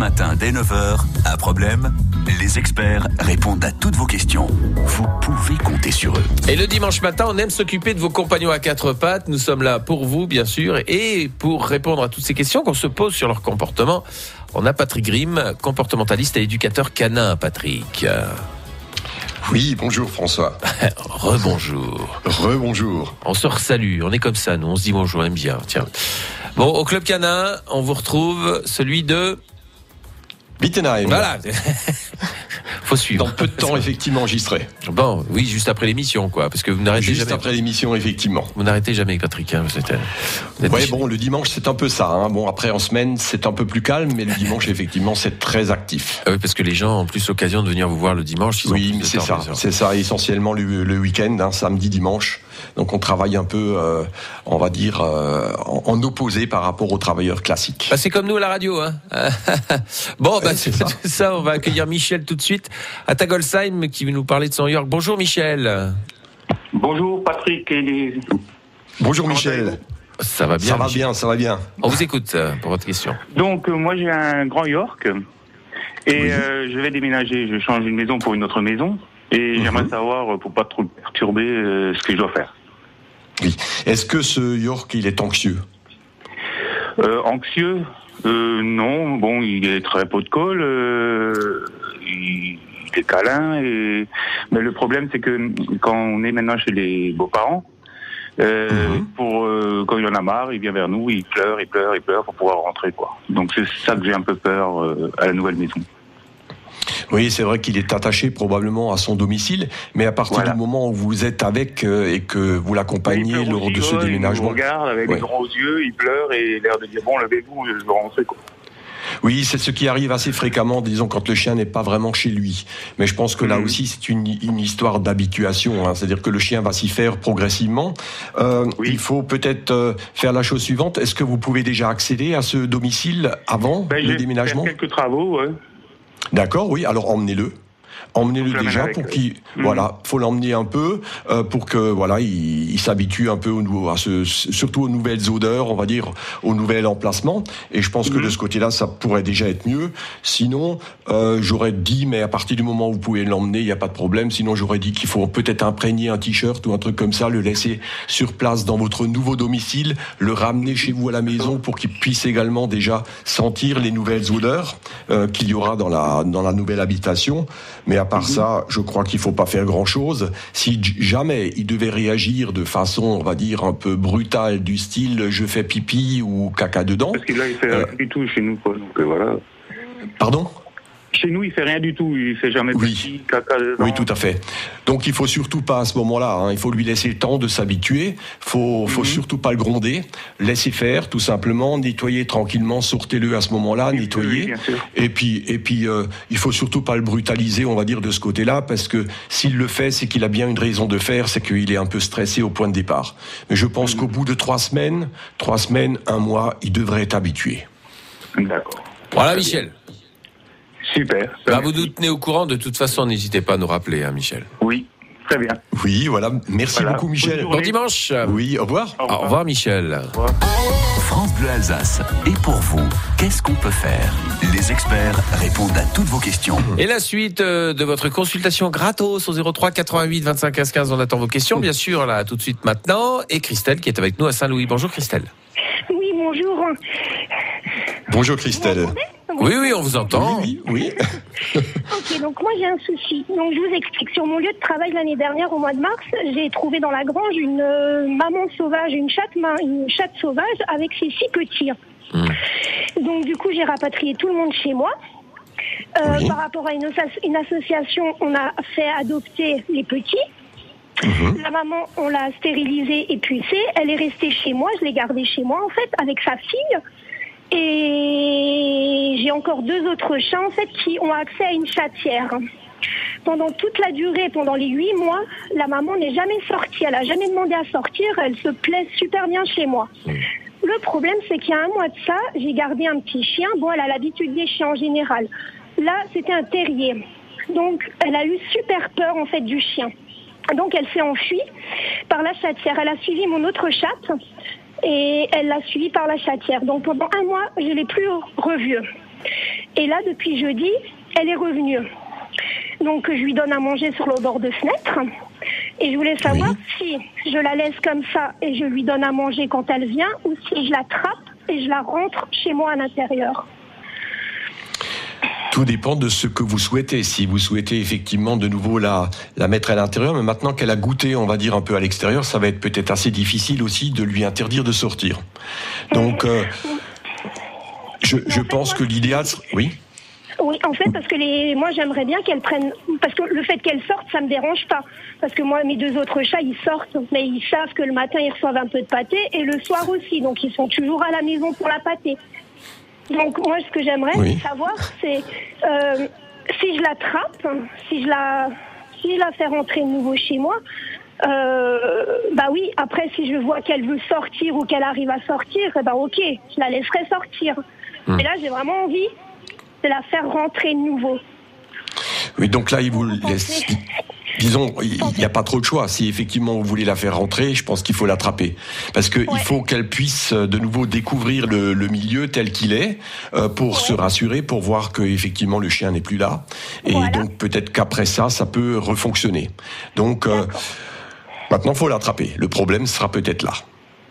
matin dès 9h, un problème ? Les experts répondent à toutes vos questions. Vous pouvez compter sur eux. Et le dimanche matin, on aime s'occuper de vos compagnons à quatre pattes. Nous sommes là pour vous, bien sûr, et pour répondre à toutes ces questions qu'on se pose sur leur comportement. On a Patrick Grimm, comportementaliste et éducateur canin. Patrick. Oui, bonjour François. Rebonjour. Rebonjour. On se resalue, on est comme ça, nous, on se dit bonjour, on aime bien. Tiens. Bon, au Club Canin, on vous retrouve celui de... Wittenheim. Voilà. Faut suivre. Dans peu de temps, effectivement, j'y serai. Bon, oui, juste après l'émission, quoi, parce que vous n'arrêtez jamais. Juste après l'émission, effectivement. Vous n'arrêtez jamais, Patrick. Hein, ouais, bon, le dimanche, c'est un peu ça. Hein. Bon, après, en semaine, c'est un peu plus calme, mais le dimanche, effectivement, c'est très actif. Oui, parce que les gens ont plus l'occasion de venir vous voir le dimanche. Oui, mais c'est ça, essentiellement le week-end, hein, samedi, dimanche. Donc, on travaille un peu, on va dire, en opposé par rapport aux travailleurs classiques. Bah, c'est comme nous à la radio, hein. Bon, bah, c'est ça. On va accueillir Michel tout de suite à Tagolsheim qui va nous parler de son York. Bonjour Michel. Bonjour Patrick. Bonjour Michel. Ça va bien. Ça va bien. On vous écoute pour votre question. Donc moi j'ai un grand York et oui. Je vais déménager. Je change une maison pour une autre maison et j'aimerais savoir pour pas trop perturber ce que je dois faire. Oui. Est-ce que ce York il est anxieux? Anxieux? Non. Bon, il est très pot de colle. Il est câlin mais le problème c'est que quand on est maintenant chez les beaux-parents, quand il en a marre, il vient vers nous, il pleure pour pouvoir rentrer, quoi. Donc c'est ça que j'ai un peu peur à la nouvelle maison. Oui, c'est vrai qu'il est attaché probablement à son domicile, mais à partir du moment où vous êtes avec et que vous l'accompagnez lors de ce déménagement... Il me regarde avec des grands yeux, il pleure et l'air de dire « Bon, levez-vous, je veux rentrer, quoi ». Oui, c'est ce qui arrive assez fréquemment, disons, quand le chien n'est pas vraiment chez lui. Mais je pense que là aussi, c'est une histoire d'habituation. Hein. C'est-à-dire que le chien va s'y faire progressivement. Il faut peut-être faire la chose suivante. Est-ce que vous pouvez déjà accéder à ce domicile avant le déménagement ? Quelques travaux, ouais. D'accord, oui. Alors emmenez-le. Emmenez-le déjà pour qu'il, faut l'emmener un peu pour que il s'habitue un peu surtout aux nouvelles odeurs, on va dire, au nouvel emplacement. Et je pense que de ce côté-là, ça pourrait déjà être mieux. Sinon, j'aurais dit, mais à partir du moment où vous pouvez l'emmener, il n'y a pas de problème. Sinon, j'aurais dit qu'il faut peut-être imprégner un t-shirt ou un truc comme ça, le laisser sur place dans votre nouveau domicile, le ramener chez vous à la maison pour qu'il puisse également déjà sentir les nouvelles odeurs qu'il y aura dans la nouvelle habitation. Mais à part ça, je crois qu'il faut pas faire grand-chose. Si jamais il devait réagir de façon, on va dire, un peu brutale, du style je fais pipi ou caca dedans. Parce que là, il fait rien du tout chez nous, quoi. Donc voilà. Pardon ? Chez nous, il fait rien du tout. Il fait jamais pipi, caca dedans. Oui, tout à fait. Donc il faut surtout pas à ce moment-là. Hein, il faut lui laisser le temps de s'habituer. Faut surtout pas le gronder. Laissez faire, tout simplement. Nettoyez tranquillement. Sortez-le à ce moment-là. Nettoyez. Oui, et puis, il faut surtout pas le brutaliser, on va dire, de ce côté-là, parce que s'il le fait, c'est qu'il a bien une raison de faire, c'est qu'il est un peu stressé au point de départ. Mais je pense qu'au bout de 3 semaines, 1 mois, il devrait être habitué. D'accord. Voilà, Michel. Super. Vous nous tenez au courant, de toute façon, n'hésitez pas à nous rappeler, hein, Michel. Oui, très bien. Oui, voilà. Merci beaucoup, Michel. Bon dimanche. Oui, au revoir. Au revoir, Michel. Au revoir. France Bleu Alsace. Et pour vous, qu'est-ce qu'on peut faire ? Les experts répondent à toutes vos questions. Et la suite de votre consultation gratos au 03 88 25 15 15. On attend vos questions, bien sûr, là, tout de suite maintenant. Et Christelle qui est avec nous à Saint-Louis. Bonjour, Christelle. Oui, bonjour. Bonjour, Christelle. Oui, on vous entend. Oui. Ok, donc moi j'ai un souci. Donc je vous explique. Sur mon lieu de travail l'année dernière, au mois de mars, j'ai trouvé dans la grange une maman sauvage, une chatte sauvage avec ses 6 petits. Donc du coup, j'ai rapatrié tout le monde chez moi. Par rapport à une association, on a fait adopter les petits. La maman, on l'a stérilisée et pucée. Elle est restée chez moi. Je l'ai gardée chez moi, en fait, avec sa fille. Et j'ai encore 2 autres chats, en fait, qui ont accès à une chatière. Pendant toute la durée, pendant les 8 mois, la maman n'est jamais sortie. Elle a jamais demandé à sortir. Elle se plaît super bien chez moi. Le problème, c'est qu'il y a 1 mois de ça, j'ai gardé un petit chien. Bon, elle a l'habitude des chiens en général. Là, c'était un terrier. Donc, elle a eu super peur, en fait, du chien. Donc, elle s'est enfuie par la chatière. Elle a suivi mon autre chatte. Et elle l'a suivi par la chatière. Donc pendant 1 mois, je ne l'ai plus revue. Et là, depuis jeudi, elle est revenue. Donc, je lui donne à manger sur le bord de fenêtre. Et je voulais savoir si je la laisse comme ça et je lui donne à manger quand elle vient, ou si je l'attrape et je la rentre chez moi à l'intérieur. Tout dépend de ce que vous souhaitez. Si vous souhaitez effectivement de nouveau la mettre à l'intérieur, mais maintenant qu'elle a goûté, on va dire, un peu à l'extérieur, ça va être peut-être assez difficile aussi de lui interdire de sortir. Donc, je pense que l'idéal... Oui. Oui, en fait, parce que moi, j'aimerais bien qu'elle prenne... Parce que le fait qu'elle sorte, ça me dérange pas. Parce que moi, mes 2 autres chats, ils sortent, mais ils savent que le matin, ils reçoivent un peu de pâté, et le soir aussi. Donc, ils sont toujours à la maison pour la pâté. Donc, moi, ce que j'aimerais savoir, c'est si je l'attrape, si je la fais rentrer de nouveau chez moi, oui, après, si je vois qu'elle veut sortir ou qu'elle arrive à sortir, ok, je la laisserai sortir. Mais là, j'ai vraiment envie de la faire rentrer de nouveau. Oui, donc là, il vous laisse... Disons, il n'y a pas trop de choix. Si effectivement vous voulez la faire rentrer, je pense qu'il faut l'attraper. Parce que il faut qu'elle puisse de nouveau découvrir le milieu tel qu'il est, pour se rassurer, pour voir que effectivement le chien n'est plus là. Et donc peut-être qu'après ça peut refonctionner. Donc maintenant, il faut l'attraper. Le problème sera peut-être là.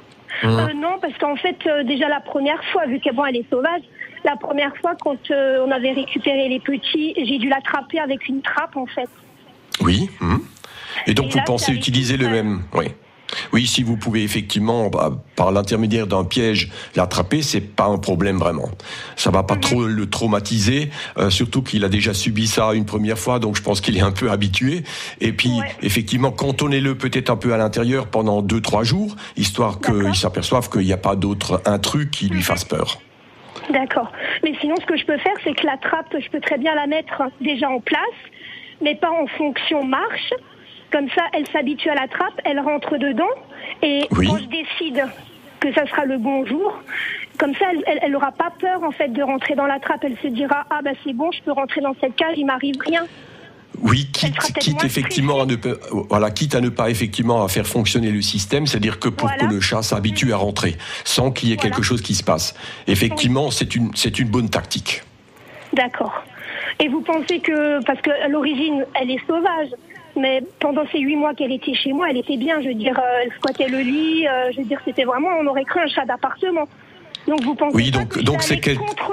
Non, parce qu'en fait, déjà la première fois, vu qu'elle est sauvage, la première fois quand on avait récupéré les petits, j'ai dû l'attraper avec une trappe en fait. Oui. Et donc, vous pensez utiliser le même... Oui, si vous pouvez effectivement, par l'intermédiaire d'un piège, l'attraper, c'est pas un problème vraiment. Ça va pas trop le traumatiser, surtout qu'il a déjà subi ça une première fois, donc je pense qu'il est un peu habitué. Et puis, effectivement, cantonnez-le peut-être un peu à l'intérieur pendant 2-3 jours, histoire qu'il s'aperçoive qu'il n'y a pas d'autres intrus qui lui fassent peur. D'accord. Mais sinon, ce que je peux faire, c'est que la trappe, je peux très bien la mettre déjà en place, mais pas en fonction marche. Comme ça, elle s'habitue à la trappe, elle rentre dedans, et quand je décide que ça sera le bon jour, comme ça, elle n'aura pas peur en fait de rentrer dans la trappe. Elle se dira c'est bon, je peux rentrer dans cette cage, il m'arrive rien. Oui, quitte effectivement quitte à ne pas effectivement à faire fonctionner le système, c'est-à-dire que pour que le chat s'habitue à rentrer, sans qu'il y ait quelque chose qui se passe. Effectivement, c'est une bonne tactique. D'accord. Et vous pensez que, parce qu'à l'origine, elle est sauvage, mais pendant ces 8 mois qu'elle était chez moi, elle était bien, je veux dire, elle squattait le lit, je veux dire, c'était vraiment, on aurait cru un chat d'appartement. Donc vous pensez que c'est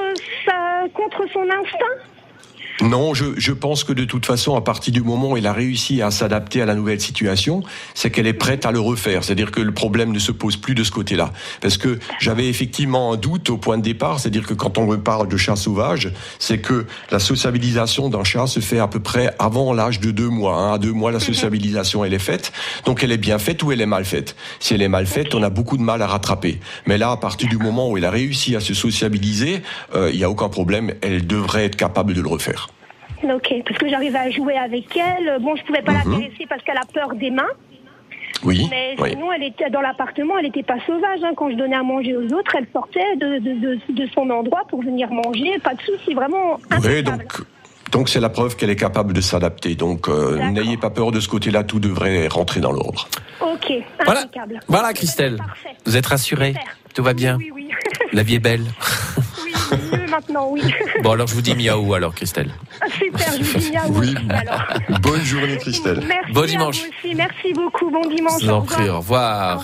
contre son instinct ? Non, je pense que de toute façon, à partir du moment où elle a réussi à s'adapter à la nouvelle situation, c'est qu'elle est prête à le refaire. C'est-à-dire que le problème ne se pose plus de ce côté-là. Parce que j'avais effectivement un doute au point de départ, c'est-à-dire que quand on me parle de chat sauvage, c'est que la sociabilisation d'un chat se fait à peu près avant l'âge de 2 mois. À 2 mois, la sociabilisation, elle est faite. Donc elle est bien faite ou elle est mal faite. Si elle est mal faite, on a beaucoup de mal à rattraper. Mais là, à partir du moment où elle a réussi à se sociabiliser, il n'y a aucun problème, elle devrait être capable de le refaire. Ok, parce que j'arrivais à jouer avec elle. Bon, je pouvais pas la caresser parce qu'elle a peur des mains. Oui. Mais sinon, elle était dans l'appartement, elle n'était pas sauvage. Quand je donnais à manger aux autres, elle sortait de son endroit pour venir manger. Pas de souci, vraiment. Oui, donc c'est la preuve qu'elle est capable de s'adapter. Donc n'ayez pas peur de ce côté-là, tout devrait rentrer dans l'ordre. Ok, impeccable. Voilà Christelle, vous êtes rassurée, tout va bien. Oui. La vie est belle. Oui, mieux maintenant, oui. Bon, alors je vous dis miaou alors, Christelle. Super, je vous dis miaou. Oui. Alors. Bonne journée, Christelle. Merci. Bon dimanche. À vous aussi. Merci beaucoup. Bon dimanche. Je vous en prie, au revoir.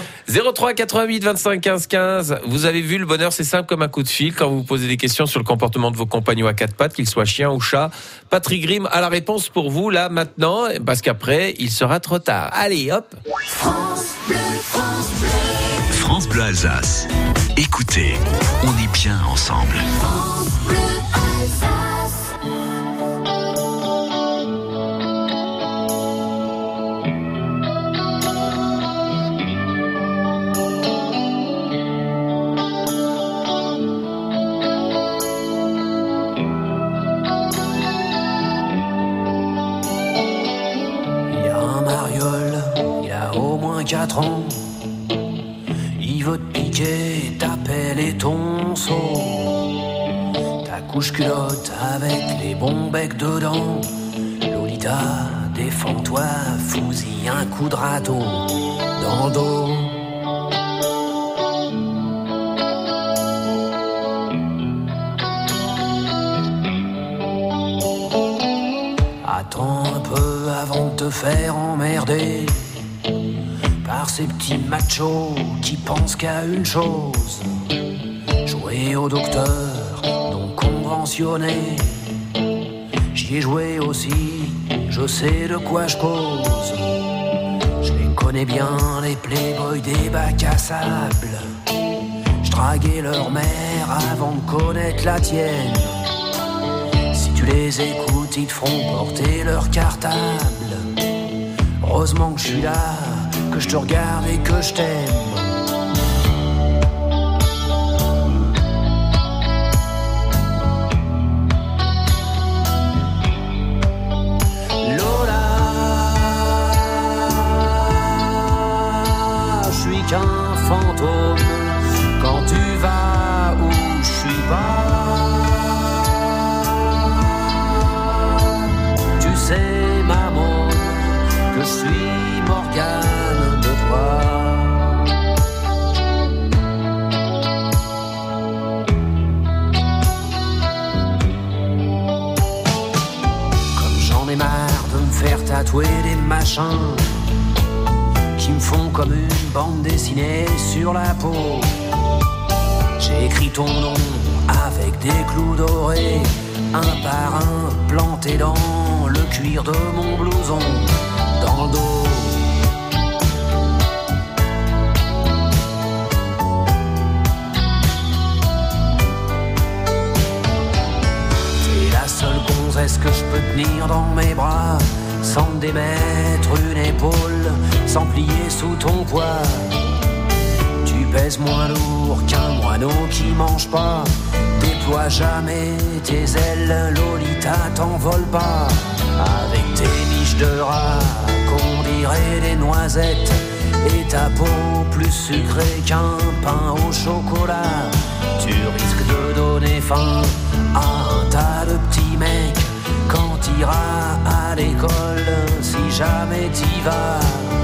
03 88 25 15 15. Vous avez vu, le bonheur, c'est simple comme un coup de fil. Quand vous vous posez des questions sur le comportement de vos compagnons à 4 pattes, qu'ils soient chiens ou chats, Patrick Grimm a la réponse pour vous, là, maintenant, parce qu'après, il sera trop tard. Allez, hop. France Bleu, France Bleu. France Bleu Alsace. Écoutez, on est bien ensemble. France Bleu Alsace. Il y a un mariole, il y a au moins 4 ans. Il veut te piquer, taper les tonceaux. Ta couche culotte avec les bons becs dedans. Lolita, défends-toi, fous-y un coup de râteau dans le dos. Attends un peu avant de te faire emmerder par ces petits machos qui pensent qu'à une chose, jouer au docteur non conventionné. J'y ai joué aussi, je sais de quoi je cause. Je les connais bien, les playboys des bacs à sable. Je draguais leur mère avant de connaître la tienne. Si tu les écoutes, ils te feront porter leur cartable. Heureusement que je suis là, que je te regarde et que je t'aime. Lola, je suis qu'un fantôme quand tu vas où je suis pas. Tu sais, maman, que je suis Morgane de toi. Comme j'en ai marre de me faire tatouer des machins qui me font comme une bande dessinée sur la peau. J'ai écrit ton nom avec des clous dorés, un par un planté dans le cuir de mon blouson, dans le dos. T'es la seule gonzesse que je peux tenir dans mes bras, sans me démettre une épaule, sans plier sous ton poids. Tu pèses moins lourd qu'un moineau qui mange pas. Déploie jamais tes ailes, Lolita, t'envole pas. Avec tes miches de rat qu'on dirait des noisettes, et ta peau plus sucrée qu'un pain au chocolat. Tu risques de donner faim à un tas de petits mecs quand t'iras à l'école, si jamais t'y vas.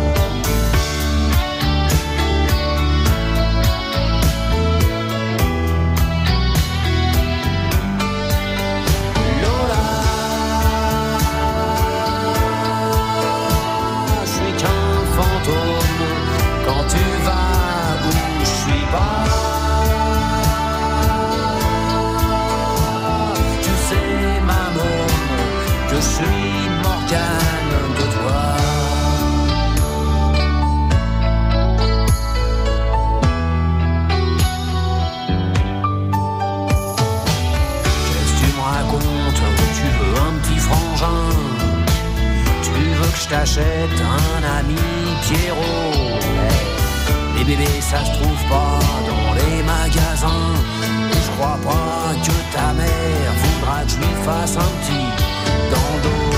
Quand tu vas où je suis pas, tu sais, maman, que je suis Morgane de toi. Qu'est-ce que tu me racontes? Tu veux un petit frangin? Tu veux que je t'achète un ami Pierrot? Les bébés ça se trouve pas dans les magasins. Et je crois pas que ta mère voudra que je lui fasse un petit dans le dos.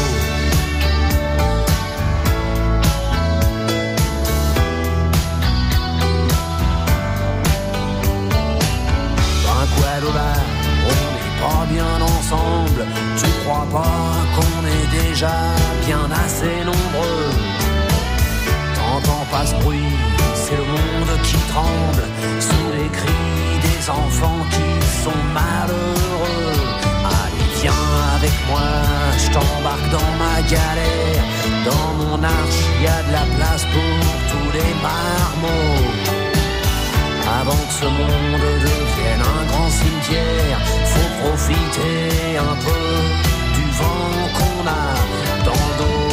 Ben quoi Lola, on n'est pas bien ensemble. Tu crois pas qu'on est déjà bien assez nombreux? T'entends pas ce bruit, c'est le monde qui tremble sous les cris des enfants qui sont malheureux. Allez viens avec moi, je t'embarque dans ma galère. Dans mon arche y a de la place pour tous les marmots. Avant que ce monde devienne un grand cimetière, faut profiter un peu du vent qu'on a dans le dos.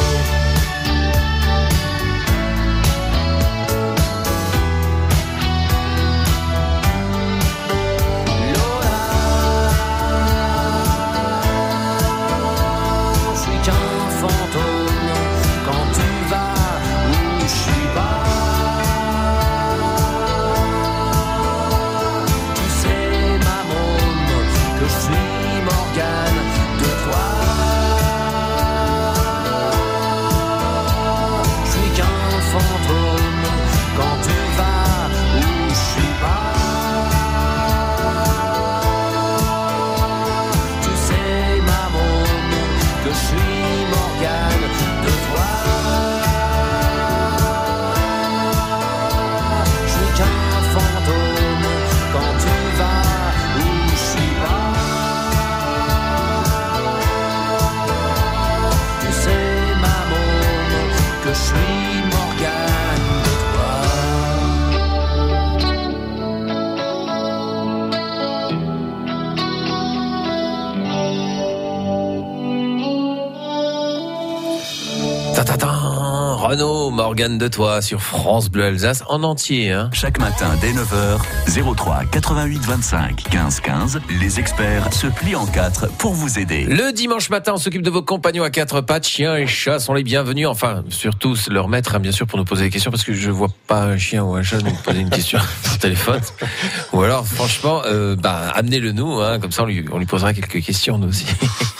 Morgane Renaud, Morgane de Toi sur France Bleu Alsace en entier. Hein. Chaque matin dès 9h, 03 88 25 15 15, les experts se plient en quatre pour vous aider. Le dimanche matin, on s'occupe de vos compagnons à quatre pattes, chiens et chats sont les bienvenus. Enfin, surtout leur maître, hein, bien sûr, pour nous poser des questions, parce que je vois pas un chien ou un chat nous poser une question sur téléphone. Ou alors, franchement, amenez-le nous, hein, comme ça on lui posera quelques questions nous aussi.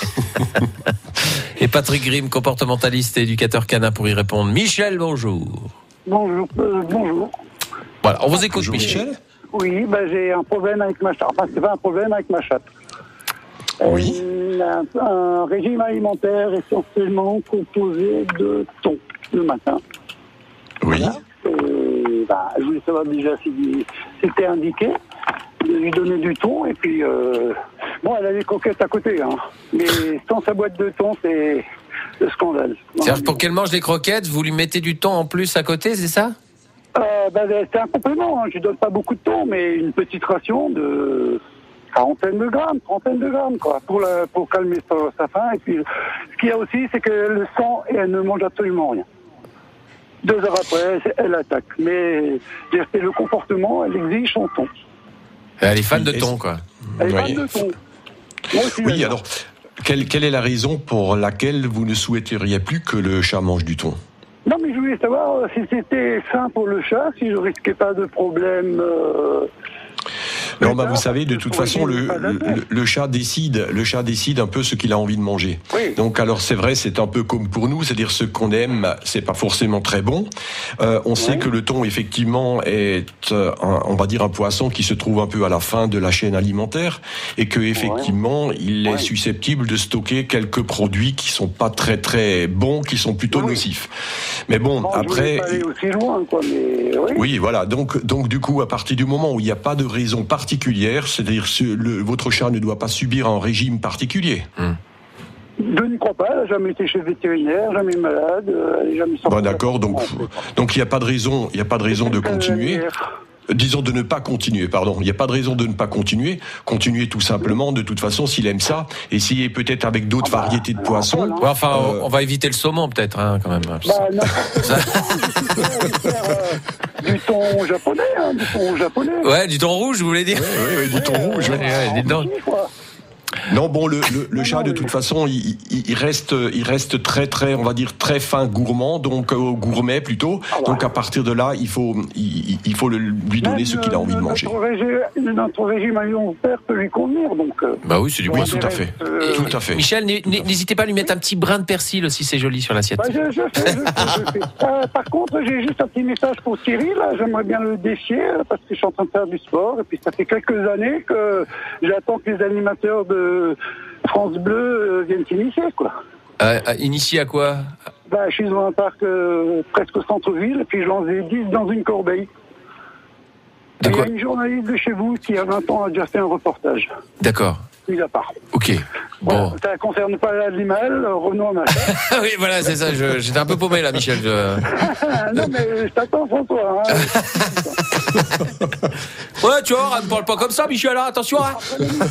Et Patrick Grimm, comportementaliste et éducateur canin pour y répondre. Michel, bonjour. Bonjour. Voilà, on vous écoute, Bonjour, Michel. Oui, j'ai un problème avec ma chatte. Enfin, c'est pas un problème avec ma chatte. Oui. Elle a un régime alimentaire essentiellement composé de thon le matin. Oui. Voilà. Et, je voulais savoir déjà si c'était indiqué de lui donner du thon. Et puis, elle a des croquettes à côté. Hein. Mais sans sa boîte de thon, c'est le scandale. C'est-à-dire pour qu'elle mange des croquettes, vous lui mettez du thon en plus à côté, c'est ça ? C'est un complément. Hein. Je ne donne pas beaucoup de thon, mais une petite ration de 30 de grammes, quoi, pour calmer sa faim. Et puis, ce qu'il y a aussi, c'est que le sang, elle ne mange absolument rien. 2 heures après, elle attaque. Mais c'est le comportement, elle exige son thon. Elle est fan de thon, quoi. Elle est fan de thon. Moi aussi, Oui, alors, quelle est la raison pour laquelle vous ne souhaiteriez plus que le chat mange du thon ? Non, mais je voulais savoir si c'était sain pour le chat, si je risquais pas de problème. Non, vous savez, de toute façon, le chat décide un peu ce qu'il a envie de manger. Oui. Donc, alors, c'est vrai, c'est un peu comme pour nous, c'est-à-dire ce qu'on aime, c'est pas forcément très bon. On sait que le thon, effectivement, est, on va dire, un poisson qui se trouve un peu à la fin de la chaîne alimentaire et que, effectivement, il est susceptible de stocker quelques produits qui sont pas très, très bons, qui sont plutôt nocifs. Mais bon, après. Je voulais pas aller aussi loin, quoi, mais oui, voilà. Donc, du coup, à partir du moment où il n'y a pas de raison particulière, c'est-à-dire votre chat ne doit pas subir un régime particulier. Je ne crois pas, elle n'a jamais été chez le vétérinaire, jamais malade, elle n'est jamais sortie. Bon, d'accord, donc il n'y a pas de raison, de continuer. Disons de ne pas continuer, pardon. Il n'y a pas de raison de ne pas continuer. Continuer tout simplement, de toute façon, s'il aime ça. Essayer peut-être avec d'autres variétés de poissons. Ouais, enfin, on va éviter le saumon peut-être, hein, quand même. Du thon japonais, Ouais, du thon rouge, vous voulez dire ? Oui, du thon rouge. Dis donc. Non, bon, le chat, de toute façon, il reste très, très, on va dire, très fin gourmand, donc gourmet plutôt. Donc à partir de là, il faut lui donner ce qu'il a envie de manger. Notre régime alimentaire peut lui convenir, donc. Bah oui, c'est du bon. Tout à fait. Tout à fait. Michel, n'hésitez pas à lui mettre un petit brin de persil aussi, c'est joli sur l'assiette. Je fais. Par contre, j'ai juste un petit message pour Thierry, là. J'aimerais bien le défier, parce que je suis en train de faire du sport, et puis ça fait quelques années que j'attends que les animateurs de France Bleu viennent s'initier, quoi. Initier à quoi ? Je suis dans un parc presque au centre-ville, et puis je lance des 10 dans une corbeille. Il y a une journaliste de chez vous qui, il y a 20 ans, a déjà fait un reportage. D'accord. Mis à part. Ok. Bon. Ça ne concerne pas l'animal, Renaud en a fait. Oui, voilà, c'est ça. J'étais un peu paumé là, Michel. Non, mais je t'attends, François. Hein. Ouais, tu vois, ne me parle pas comme ça, Michel, hein, attention. Hein.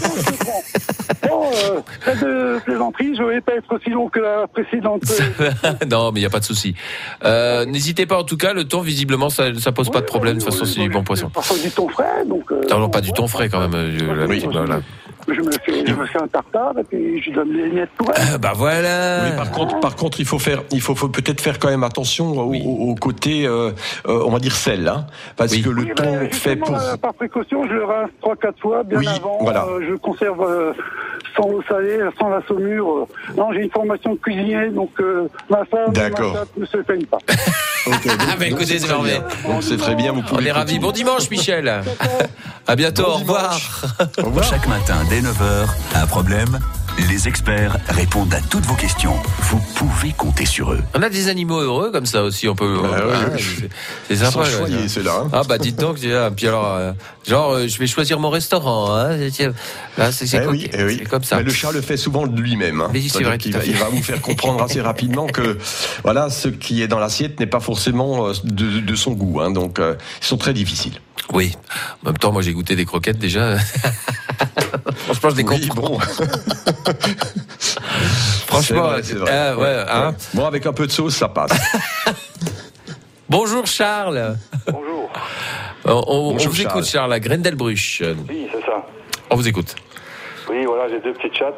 Pas de plaisanterie, je ne vais pas être aussi long que la précédente. Non, mais il n'y a pas de souci. N'hésitez pas, en tout cas, le thon, visiblement, ça pose pas de problème. De toute façon, c'est du bon poisson. Parfois du thon frais, donc. Non, pas du thon frais quand même. Je me fais un tartare et puis je donne les miettes pour elle. Voilà. Oui, par contre, il faut peut-être faire quand même attention au côté, on va dire sel, hein, parce que le thon fait pour. Par précaution, je le rince 3-4 fois bien avant. Voilà. Je conserve sans eau salée, sans la saumure. Non, j'ai une formation de cuisinier, donc ma femme ne se peigne pas. Écoutez, c'est merveilleux. Donc c'est très bien. On est ravis. Bon dimanche, Michel. À bientôt. Au revoir. Chaque matin dès 9h, un problème, les experts répondent à toutes vos questions. Vous pouvez compter sur eux. On a des animaux heureux comme ça aussi, on peut. C'est sympa. C'est là. Hein. Ah bah dites donc. Puis alors, je vais choisir mon restaurant. Hein. Là, c'est comme ça. Mais le chat le fait souvent de lui-même. Hein. C'est vrai qu'il va vous faire comprendre assez rapidement que voilà, ce qui est dans l'assiette n'est pas forcément de son goût. Hein. Donc, ils sont très difficiles. Oui. En même temps, moi, j'ai goûté des croquettes déjà. Franchement, je les comprends. Bon. Franchement, c'est vrai. ouais, hein. Bon, avec un peu de sauce, ça passe. Bonjour Charles. Bonjour. On Bonjour, vous écoute Charles à Grendelbruch. Oui, c'est ça. On vous écoute. Oui, voilà, j'ai 2 petites chattes.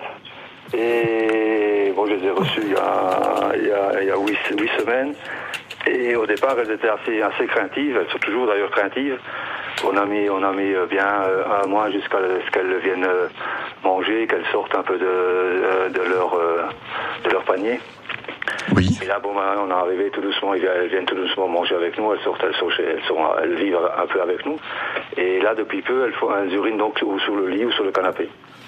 Et bon, je les ai reçues il y a 8 semaines. Et au départ, elles étaient assez craintives. Elles sont toujours d'ailleurs craintives. On a mis bien un mois jusqu'à ce qu'elles viennent manger, qu'elles sortent un peu de leur panier. Oui. Et là, bon, on est arrivé tout doucement, elles viennent tout doucement manger avec nous, elles vivent un peu avec nous. Et là, depuis peu, elles urinent donc ou sur le lit ou sur le canapé.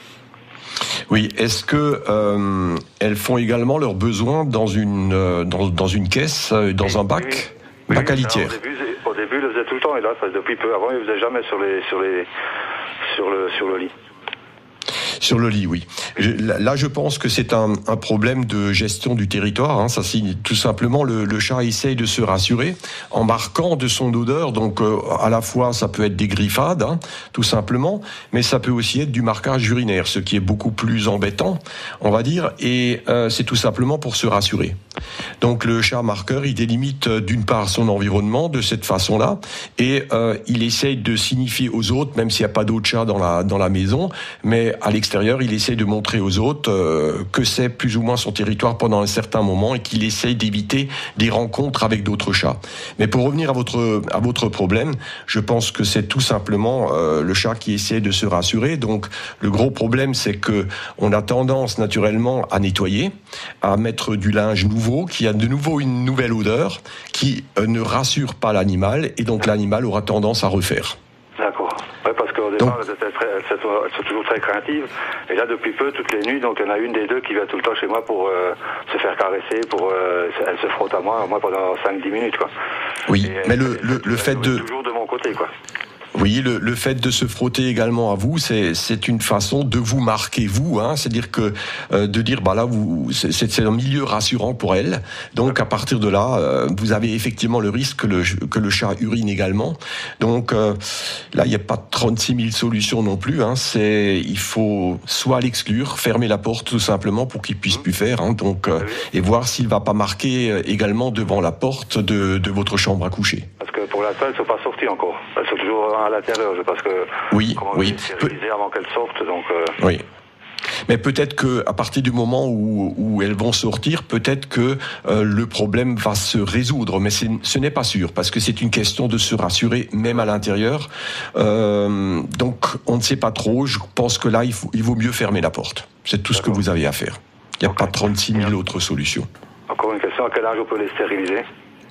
Oui, est-ce que elles font également leurs besoins dans une caisse, dans un bac, oui, bac à litière? Au début, elles le faisaient tout le temps, et là, depuis peu. Avant, ils ne faisaient jamais sur le lit. Sur le lit, oui. Là, je pense que c'est un problème de gestion du territoire. Hein. Ça, c'est tout simplement le chat essaye de se rassurer en marquant de son odeur. Donc, à la fois, ça peut être des griffades, hein, tout simplement, mais ça peut aussi être du marquage urinaire, ce qui est beaucoup plus embêtant, on va dire. Et c'est tout simplement pour se rassurer. Donc, le chat marqueur, il délimite d'une part son environnement de cette façon-là, et il essaye de signifier aux autres, même s'il n'y a pas d'autres chats dans la maison, mais à l'extérieur, il essaie de montrer aux autres que c'est plus ou moins son territoire pendant un certain moment et qu'il essaie d'éviter des rencontres avec d'autres chats. Mais pour revenir à votre problème, je pense que c'est tout simplement le chat qui essaie de se rassurer. Donc le gros problème, c'est que on a tendance naturellement à nettoyer, à mettre du linge nouveau qui a de nouveau une nouvelle odeur qui ne rassure pas l'animal et donc l'animal aura tendance à refaire. D'accord. Ouais, parce qu'au départ, elles sont toujours très craintives. Et là, depuis peu, toutes les nuits, donc il y en a une des deux qui vient tout le temps chez moi pour se faire caresser, elle se frotte à moi pendant 5-10 minutes, quoi. Oui, et mais le fait de... toujours de mon côté, quoi. Oui, le fait de se frotter également à vous, c'est une façon de vous marquer vous, hein, c'est-à-dire que de dire bah là c'est un milieu rassurant pour elle. Donc à partir de là, vous avez effectivement le risque que le chat urine également. Donc là il n'y a pas 36 000 solutions non plus. Hein, il faut soit l'exclure, fermer la porte tout simplement pour qu'il puisse plus faire. Hein, donc et voir s'il va pas marquer également devant la porte de votre chambre à coucher. Parce que pour l'instant elles ne sont pas sorties encore. Elles sont toujours à l'intérieur, parce que oui. stériliser avant qu'elles sortent, donc. Oui. Mais peut-être que à partir du moment où elles vont sortir, peut-être que le problème va se résoudre. Mais ce n'est pas sûr parce que c'est une question de se rassurer même à l'intérieur. Donc on ne sait pas trop. Je pense que là il vaut mieux fermer la porte. C'est tout ce que vous avez à faire. Il n'y a pas 36 000 autres solutions. Encore une question, à quel âge on peut les stériliser ?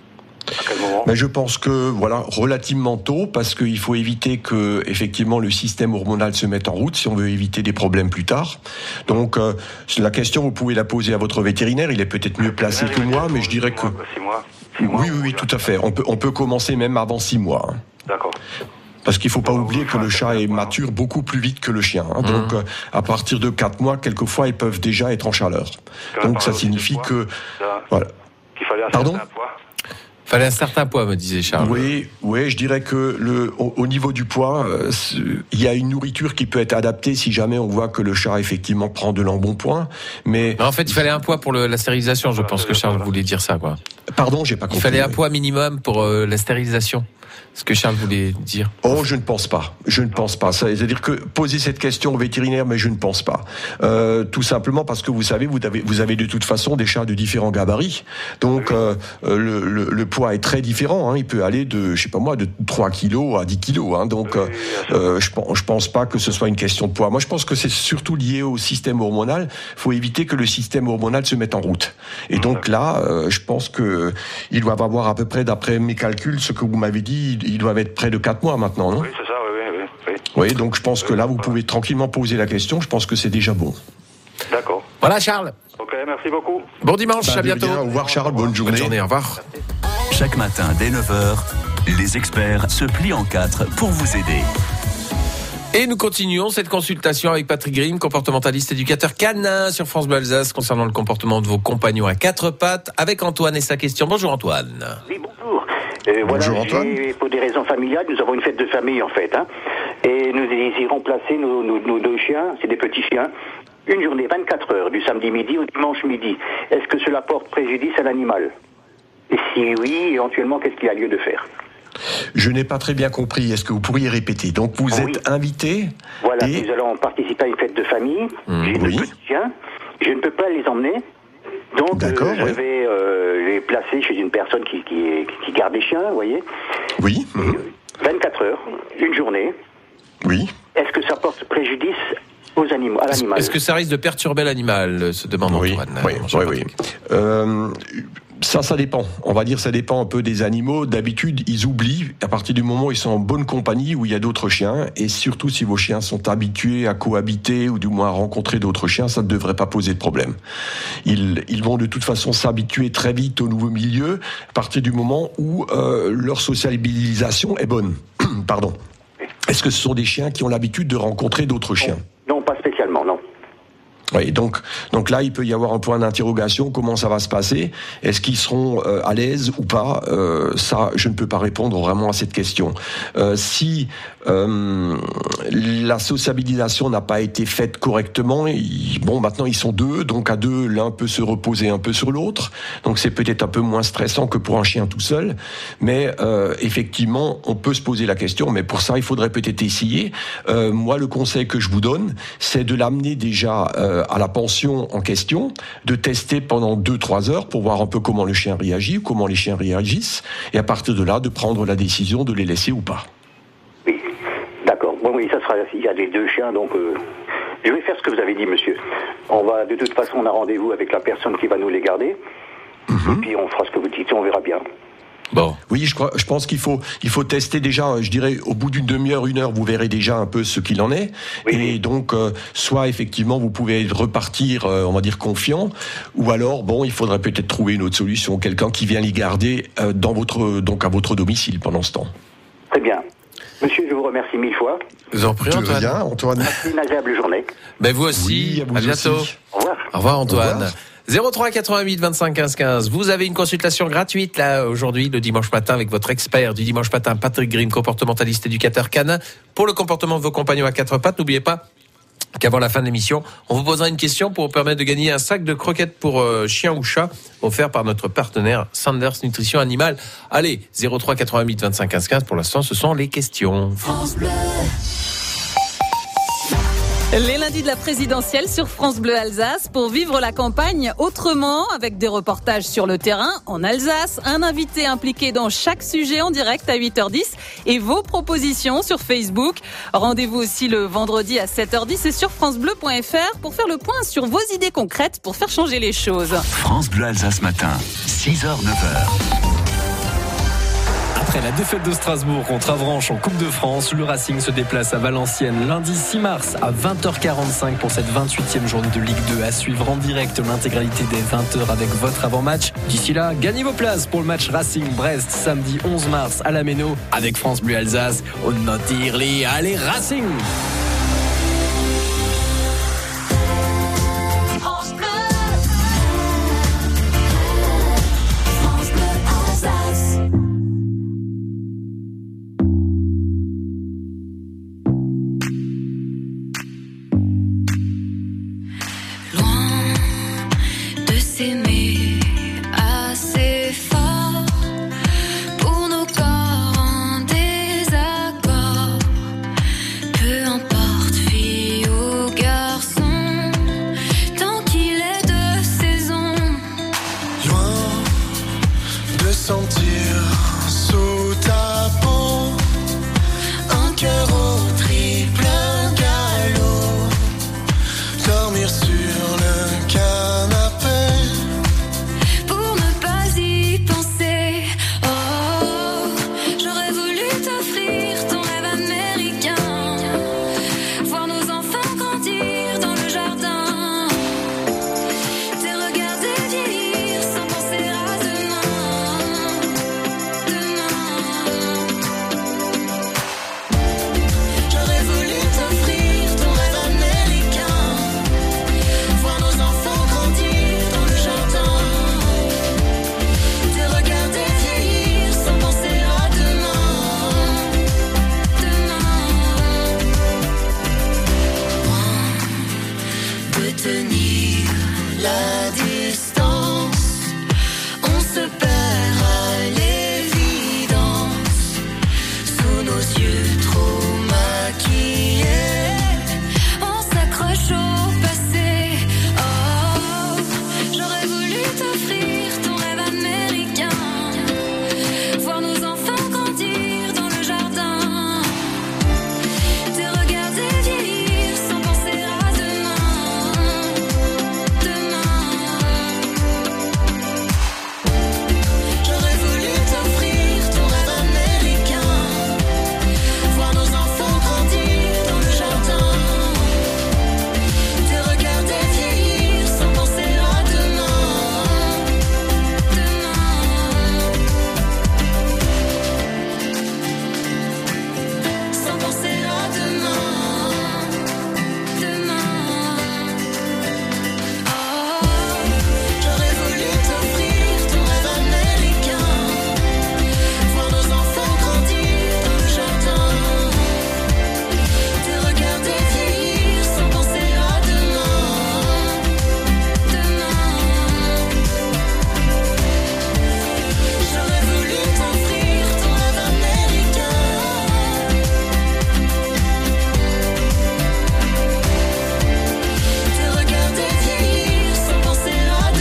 À quel moment ? Mais je pense que relativement tôt, parce qu'il faut éviter que effectivement le système hormonal se mette en route si on veut éviter des problèmes plus tard. Donc la question vous pouvez la poser à votre vétérinaire, il est peut-être mieux placé que moi, mais je dirais que 6 mois. Oui, tout à fait. On peut commencer même avant 6 mois. Hein. D'accord. Parce qu'il ne faut pas oublier que le chat est mature beaucoup plus vite que le chien. Hein. Donc, à partir de 4 mois, quelquefois, ils peuvent déjà être en chaleur. Donc, ça signifie que... Voilà. Qu'il fallait un Pardon ? certain poids. Fallait un certain poids, me disait Charles. Oui, je dirais que au niveau du poids, il y a une nourriture qui peut être adaptée si jamais on voit que le chat effectivement prend de l'embonpoint. Mais en fait, il fallait un poids pour la stérilisation. Je pense que Charles voulait dire ça, quoi. Pardon, j'ai pas compris. Il fallait un poids minimum pour la stérilisation. Ce que Charles voulait dire. Oh, je ne pense pas. C'est-à-dire que poser cette question au vétérinaire, mais je ne pense pas. Tout simplement parce que vous savez, vous avez de toute façon des chats de différents gabarits. Donc le poids est très différent. Hein. Il peut aller de 3 kilos à 10 kilos. Hein. Donc je pense pas que ce soit une question de poids. Moi, je pense que c'est surtout lié au système hormonal. Il faut éviter que le système hormonal se mette en route. Et donc là, je pense que ils doivent avoir à peu près, d'après mes calculs, ce que vous m'avez dit, ils doivent être près de 4 mois maintenant, non ? Oui, c'est ça, oui. Oui, donc je pense que là, vous pouvez tranquillement poser la question. Je pense que c'est déjà bon. D'accord. Voilà, Charles. Ok, merci beaucoup. Bon dimanche, à bientôt. Au revoir, Charles. Bonne journée. Bonne journée, au revoir. Chaque matin, dès 9h, les experts se plient en 4 pour vous aider. Et nous continuons cette consultation avec Patrick Grimm, comportementaliste éducateur canin sur France Bleu Alsace concernant le comportement de vos compagnons à 4 pattes, avec Antoine et sa question. Bonjour Antoine. Oui, bonjour. Bonjour Antoine. Pour des raisons familiales, nous avons une fête de famille en fait. Hein, et nous désirons placer nos 2 chiens, c'est des petits chiens. une journée, 24 heures, du samedi midi au dimanche midi, est-ce que cela porte préjudice à l'animal? Et si oui, éventuellement, qu'est-ce qu'il y a lieu de faire? Je n'ai pas très bien compris. Est-ce que vous pourriez répéter? Donc vous êtes invité. Voilà, nous allons participer à une fête de famille. J'ai deux petits chiens. Je ne peux pas les emmener. Donc je vais les placer chez une personne qui garde des chiens, vous voyez. Oui. 24 heures, une journée. Oui. Est-ce que ça porte préjudice aux animaux, à l'animal? Est-ce que ça risque de perturber l'animal, se demande Antoine? Oui. Ça dépend. On va dire ça dépend un peu des animaux. D'habitude, ils oublient à partir du moment où ils sont en bonne compagnie, où il y a d'autres chiens. Et surtout, si vos chiens sont habitués à cohabiter ou du moins à rencontrer d'autres chiens, ça ne devrait pas poser de problème. Ils vont de toute façon s'habituer très vite au nouveau milieu à partir du moment où leur sociabilisation est bonne. Pardon. Est-ce que ce sont des chiens qui ont l'habitude de rencontrer d'autres chiens? Non, pas spécialement, non. Oui, donc là, il peut y avoir un point d'interrogation. Comment ça va se passer? Est-ce qu'ils seront à l'aise ou pas? Ça, je ne peux pas répondre vraiment à cette question. Si la sociabilisation n'a pas été faite correctement, maintenant ils sont deux, donc à deux, l'un peut se reposer un peu sur l'autre. Donc c'est peut-être un peu moins stressant que pour un chien tout seul. Mais effectivement, on peut se poser la question. Mais pour ça, il faudrait peut-être essayer. Moi, le conseil que je vous donne, c'est de l'amener déjà à la pension en question, de tester pendant 2-3 heures pour voir un peu comment le chien réagit, comment les chiens réagissent, et à partir de là, de prendre la décision de les laisser ou pas. Oui, d'accord. Bon, oui, ça sera. Il y a les deux chiens, donc je vais faire ce que vous avez dit, monsieur. De toute façon, on a rendez-vous avec la personne qui va nous les garder, et puis on fera ce que vous dites, on verra bien. Bon. Oui, je pense qu'il faut tester déjà, je dirais, au bout d'une demi-heure, 1 heure, vous verrez déjà un peu ce qu'il en est. Oui. Et donc, soit effectivement, vous pouvez repartir, on va dire, confiant, ou alors, il faudrait peut-être trouver une autre solution, quelqu'un qui vient les garder à votre domicile pendant ce temps. Très bien. Monsieur, je vous remercie 1000 fois. Vous en prie, Antoine. Rien, Antoine. Passez une agréable journée. Ben vous aussi. Oui, à bientôt. Aussi. Au revoir. Au revoir, Antoine. Au revoir. 03 88 25 15 15. Vous avez une consultation gratuite là aujourd'hui, le dimanche matin, avec votre expert du dimanche matin, Patrick Grimm, comportementaliste éducateur canin, pour le comportement de vos compagnons à 4 pattes. N'oubliez pas qu'avant la fin de l'émission, on vous posera une question pour vous permettre de gagner un sac de croquettes pour chien ou chat offert par notre partenaire Sanders Nutrition Animale. Allez, 03 88 25 15 15. Pour l'instant, ce sont les questions. France Bleu. Les lundis de la présidentielle sur France Bleu Alsace pour vivre la campagne autrement, avec des reportages sur le terrain en Alsace, un invité impliqué dans chaque sujet en direct à 8h10 et vos propositions sur Facebook. Rendez-vous aussi le vendredi à 7h10 et sur francebleu.fr pour faire le point sur vos idées concrètes pour faire changer les choses. France Bleu Alsace matin, 6h, 9h. Après la défaite de Strasbourg contre Avranches en Coupe de France, le Racing se déplace à Valenciennes lundi 6 mars à 20h45 pour cette 28e journée de Ligue 2. À suivre en direct l'intégralité des 20h avec votre avant-match. D'ici là, gagnez vos places pour le match Racing-Brest samedi 11 mars à la Méno avec France Bleu Alsace. On tire les allez Racing! Peu importe. la distance, on se perd à l'évidence, sous nos yeux trop maquillés, on s'accroche au passé. Oh, j'aurais voulu t'offrir ton rêve américain, voir nos enfants grandir dans le jardin, te regarder vieillir sans penser à demain, J'aurais voulu t'offrir ton rêve américain, voir nos enfants grandir dans le jardin, te regarder vieillir sans penser à demain, sans penser à demain. Oh, j'aurais voulu t'offrir ton rêve américain, voir nos enfants grandir dans le jardin, te regarder vieillir sans penser à demain, J'aurais voulu t'offrir ton rêve américain, te regarder vieillir sans penser à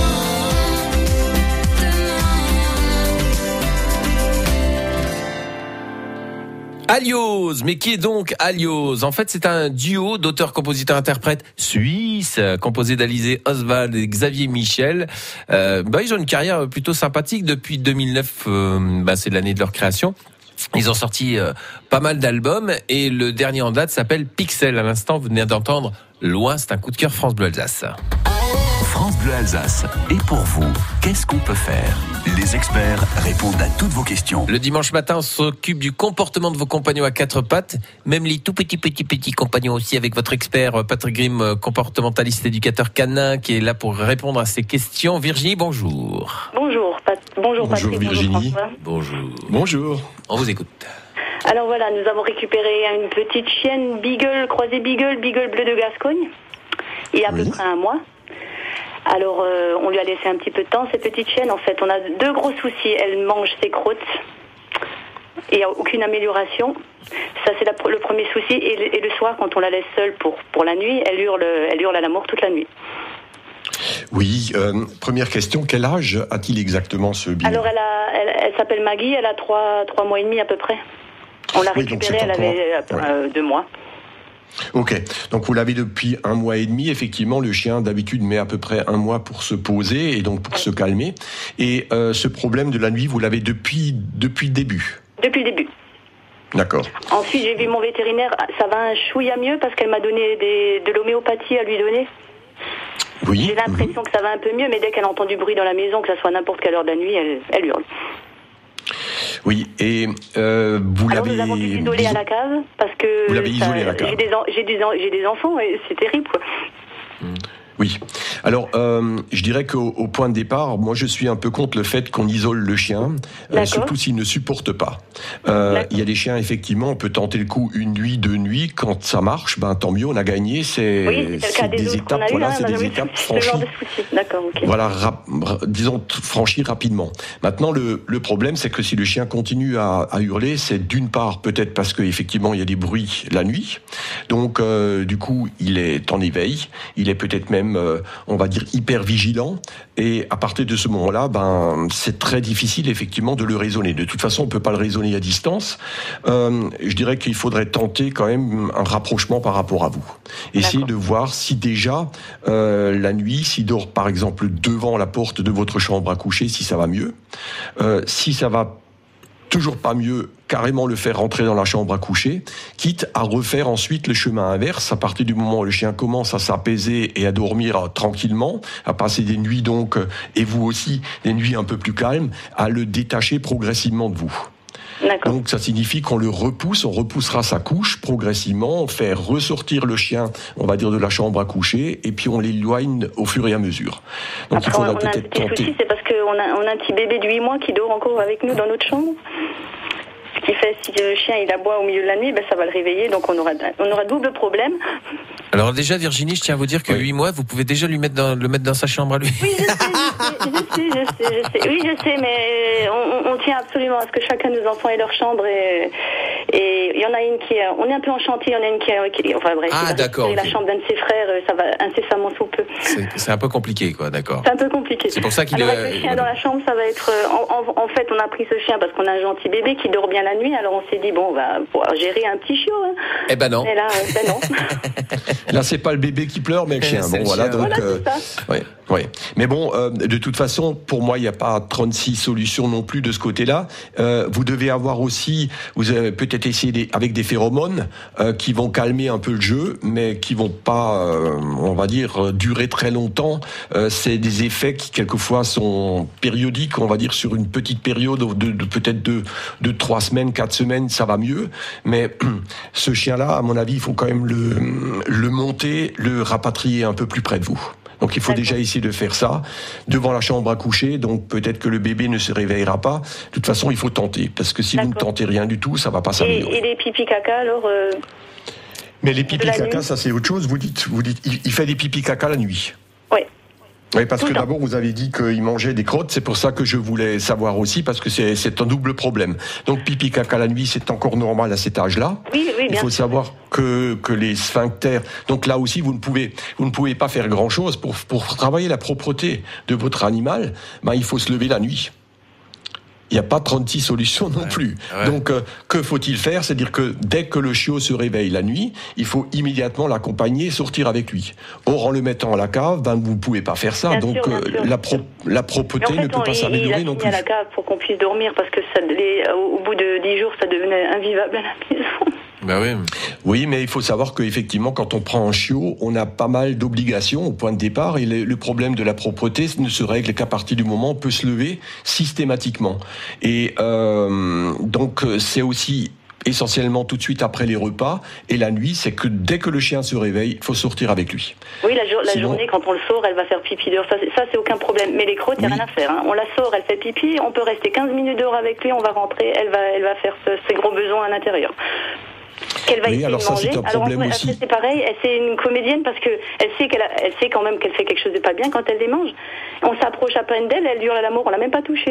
Alios, mais qui est donc Alios? En fait, c'est un duo d'auteurs, compositeurs, interprètes suisses, composé d'Alizé Oswald et Xavier Michel. Ils ont une carrière plutôt sympathique depuis 2009. C'est l'année de leur création. Ils ont sorti pas mal d'albums et le dernier en date s'appelle Pixel. À l'instant, vous venez d'entendre Loin, c'est un coup de cœur France Bleu Alsace. France Bleu Alsace. Et pour vous, qu'est-ce qu'on peut faire? Les experts répondent à toutes vos questions. Le dimanche matin, on s'occupe du comportement de vos compagnons à quatre pattes, même les tout petits compagnons aussi, avec votre expert Patrick Grimm, comportementaliste éducateur canin, qui est là pour répondre à ces questions. Virginie, bonjour. Bonjour Patrick. Virginie. Bonjour. Bonjour. On vous écoute. Alors voilà, nous avons récupéré une petite chienne Beagle, croisée Beagle bleu de Gascogne, il y a à peu près un mois. Alors, on lui a laissé un petit peu de temps, cette petite chienne. En fait, on a deux gros soucis. Elle mange ses crottes et il n'y a aucune amélioration. Ça, c'est le premier souci. Et le soir, quand on la laisse seule pour la nuit, elle hurle à l'amour toute la nuit. Oui, première question, quel âge a-t-il exactement ce Beagle? Alors, elle s'appelle Maggie, elle a 3 mois et demi à peu près. On l'a récupérée, elle avait 2 mois. Ok, donc vous l'avez depuis 1 mois et demi. Effectivement, le chien d'habitude met à peu près 1 mois pour se poser et donc pour se calmer. Et ce problème de la nuit, vous l'avez depuis le début? Depuis le début. D'accord. Ensuite, j'ai vu mon vétérinaire, ça va un chouïa mieux parce qu'elle m'a donné de l'homéopathie à lui donner. Oui. J'ai l'impression que ça va un peu mieux, mais dès qu'elle entend du bruit dans la maison, que ça soit n'importe quelle heure de la nuit, elle hurle. Oui, et vous l'avez... nous avons dû l'isoler à la cave, parce que vous l'avez isolé à la cave. J'ai des enfants et c'est terrible, quoi. Oui. Alors, je dirais qu'au point de départ, moi, je suis un peu contre le fait qu'on isole le chien, surtout s'il ne supporte pas. Il y a des chiens, effectivement, on peut tenter le coup 1 nuit, 2 nuits. Quand ça marche, tant mieux, on a gagné. C'est des étapes, c'est des étapes franchies. D'accord, ok. Voilà, disons franchies rapidement. Maintenant, le problème, c'est que si le chien continue à hurler, c'est d'une part peut-être parce qu'effectivement, il y a des bruits la nuit. Donc, du coup, il est en éveil. Il est peut-être même on va dire hyper vigilant, et à partir de ce moment-là, c'est très difficile effectivement de le raisonner. De toute façon, on peut pas le raisonner à distance. Je dirais qu'il faudrait tenter quand même un rapprochement par rapport à vous. Essayer de voir si déjà la nuit, s'il dort par exemple devant la porte de votre chambre à coucher, si ça va mieux. Si ça va toujours pas mieux, carrément le faire rentrer dans la chambre à coucher, quitte à refaire ensuite le chemin inverse, à partir du moment où le chien commence à s'apaiser et à dormir tranquillement, à passer des nuits donc, et vous aussi, des nuits un peu plus calmes, à le détacher progressivement de vous. Donc ça signifie qu'on le repousse, on repoussera sa couche progressivement, on fait ressortir le chien, on va dire, de la chambre à coucher, et puis on l'éloigne au fur et à mesure. Donc après, il faudra peut-être tenter. Souci, c'est parce qu'on a un petit bébé de 8 mois qui dort encore avec nous dans notre chambre. Ce qui fait, si le chien il aboie au milieu de la nuit, ça va le réveiller, donc on aura double problème. Alors déjà, Virginie, je tiens à vous dire que 8 mois, vous pouvez déjà le mettre dans sa chambre à lui. Oui, je sais. Oui, je sais, mais on tient absolument à ce que chacun de nos enfants ait leur chambre et il y en a une on est un peu en chantier, il y en a une qui enfin bref, d'accord. La chambre d'un de ses frères, ça va incessamment sous peu. C'est un peu compliqué, quoi, d'accord. C'est un peu compliqué. C'est pour ça qu'il avec le chien dans la chambre, ça va être, en fait, on a pris ce chien parce qu'on a un gentil bébé qui dort bien la nuit, alors on s'est dit, bon, on va pouvoir gérer un petit chiot, hein. Eh ben non. Et là, non. Là, c'est pas le bébé qui pleure, mais le chien. C'est bon, le voilà, chien. donc. Voilà, c'est ça. Ouais. Mais bon, de toute façon, pour moi, il n'y a pas 36 solutions non plus de ce côté-là. Vous devez avoir aussi, vous avez peut-être essayé avec des phéromones qui vont calmer un peu le jeu, mais qui vont pas, on va dire, durer très longtemps. C'est des effets qui quelquefois sont périodiques, on va dire sur une petite période de peut-être de 3 semaines, 4 semaines, ça va mieux. Mais ce chien-là, à mon avis, il faut quand même le monter, le rapatrier un peu plus près de vous. Donc il faut déjà essayer de faire ça devant la chambre à coucher. Donc peut-être que le bébé ne se réveillera pas. De toute façon, il faut tenter, parce que si vous ne tentez rien du tout, ça va pas s'améliorer. Et les pipi caca alors Mais les pipi caca, ça c'est autre chose. Vous dites, il fait des pipi caca la nuit. Oui. Oui, parce que d'abord vous avez dit qu'il mangeait des crottes, c'est pour ça que je voulais savoir aussi, parce que c'est un double problème. Donc pipi caca la nuit, c'est encore normal à cet âge-là. Oui, bien Il faut savoir que les sphincters. Donc là aussi, vous ne pouvez pas faire grand-chose pour travailler la propreté de votre animal. Ben il faut se lever la nuit. Il n'y a pas 36 solutions non plus. Ouais. Donc, que faut-il faire ? C'est-à-dire que dès que le chiot se réveille la nuit, il faut immédiatement l'accompagner et sortir avec lui. Or, en le mettant à la cave, vous ne pouvez pas faire ça. Bien donc, sûr. La propreté ne peut pas s'améliorer non plus. Il a fini à la cave pour qu'on puisse dormir, parce que au bout de 10 jours, ça devenait invivable à la maison. Ben oui. Oui, mais il faut savoir qu'effectivement, quand on prend un chiot, on a pas mal d'obligations au point de départ, et le problème de la propreté ne se règle qu'à partir du moment où on peut se lever systématiquement. Et donc, c'est aussi essentiellement tout de suite après les repas, et la nuit, c'est que dès que le chien se réveille, il faut sortir avec lui. Oui, la journée, quand on le sort, elle va faire pipi dehors, ça c'est aucun problème. Mais les crottes, il n'y a rien à faire. Hein. On la sort, elle fait pipi, on peut rester 15 minutes dehors avec lui, on va rentrer, elle va faire ses gros besoins à l'intérieur. Qu'elle va essayer de manger. Alors c'est pareil, c'est une comédienne parce que elle sait quand même qu'elle fait quelque chose de pas bien quand elle les mange. On s'approche à peine d'elle, elle hurle à l'amour, on l'a même pas touchée.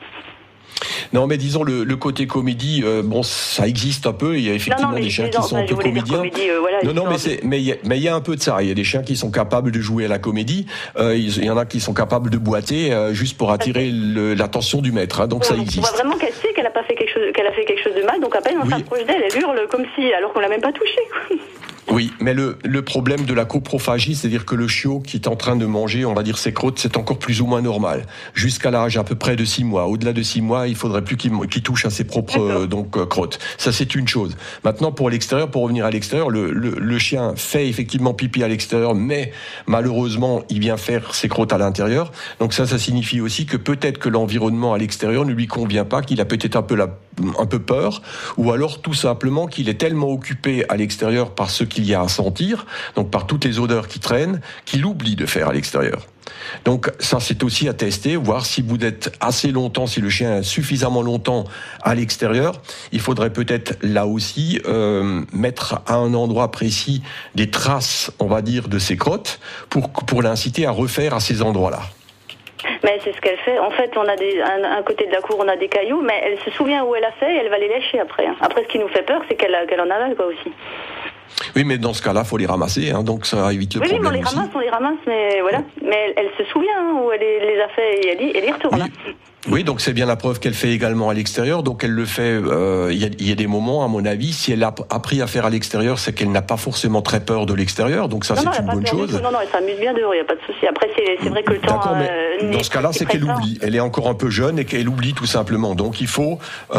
Non, mais disons le côté comédie, bon, ça existe un peu. Il y a effectivement des chiens qui sont un peu comédiens. Mais il y a un peu de ça. Il y a des chiens qui sont capables de jouer à la comédie. Il y en a qui sont capables de boiter juste pour attirer l'attention du maître. Hein, donc ça existe. On voit vraiment qu'elle sait qu'elle a pas fait quelque chose de mal. Donc à peine on s'approche d'elle, elle hurle comme si, alors qu'on l'a même pas touchée. Oui, mais le problème de la coprophagie, c'est-à-dire que le chiot qui est en train de manger, on va dire ses crottes, c'est encore plus ou moins normal. Jusqu'à l'âge à peu près de 6 mois. Au-delà de 6 mois, il faudrait plus qu'il touche à ses propres crottes. Ça, c'est une chose. Maintenant, pour revenir à l'extérieur, le chien fait effectivement pipi à l'extérieur, mais malheureusement, il vient faire ses crottes à l'intérieur. Donc ça signifie aussi que peut-être que l'environnement à l'extérieur ne lui convient pas, qu'il a peut-être un peu peur, ou alors tout simplement qu'il est tellement occupé à l'extérieur par ce qu'il y a à sentir, donc par toutes les odeurs qui traînent, qu'il oublie de faire à l'extérieur. Donc ça, c'est aussi à tester, voir si vous êtes assez longtemps, si le chien est suffisamment longtemps à l'extérieur. Il faudrait peut-être là aussi mettre à un endroit précis des traces, on va dire, de ses crottes pour l'inciter à refaire à ces endroits-là. Mais c'est ce qu'elle fait. En fait, on a un côté de la cour, on a des cailloux, mais elle se souvient où elle a fait et elle va les lécher après. Après, ce qui nous fait peur, c'est qu'elle en avale, quoi, aussi. Oui, mais dans ce cas-là, faut les ramasser, hein, donc ça évite le problème. Oui, on les ramasse, mais voilà. Mais elle se souvient où elle les a fait et elle y retourne. Oui, donc c'est bien la preuve qu'elle fait également à l'extérieur. Donc elle le fait. Il y a des moments, à mon avis, si elle a appris à faire à l'extérieur, c'est qu'elle n'a pas forcément très peur de l'extérieur. Donc ça, c'est une bonne chose. Non, elle s'amuse bien dehors. Il n'y a pas de souci. Après, c'est vrai que le temps. D'accord, mais dans ce cas-là, c'est qu'elle oublie. Elle est encore un peu jeune et qu'elle oublie tout simplement. Donc il faut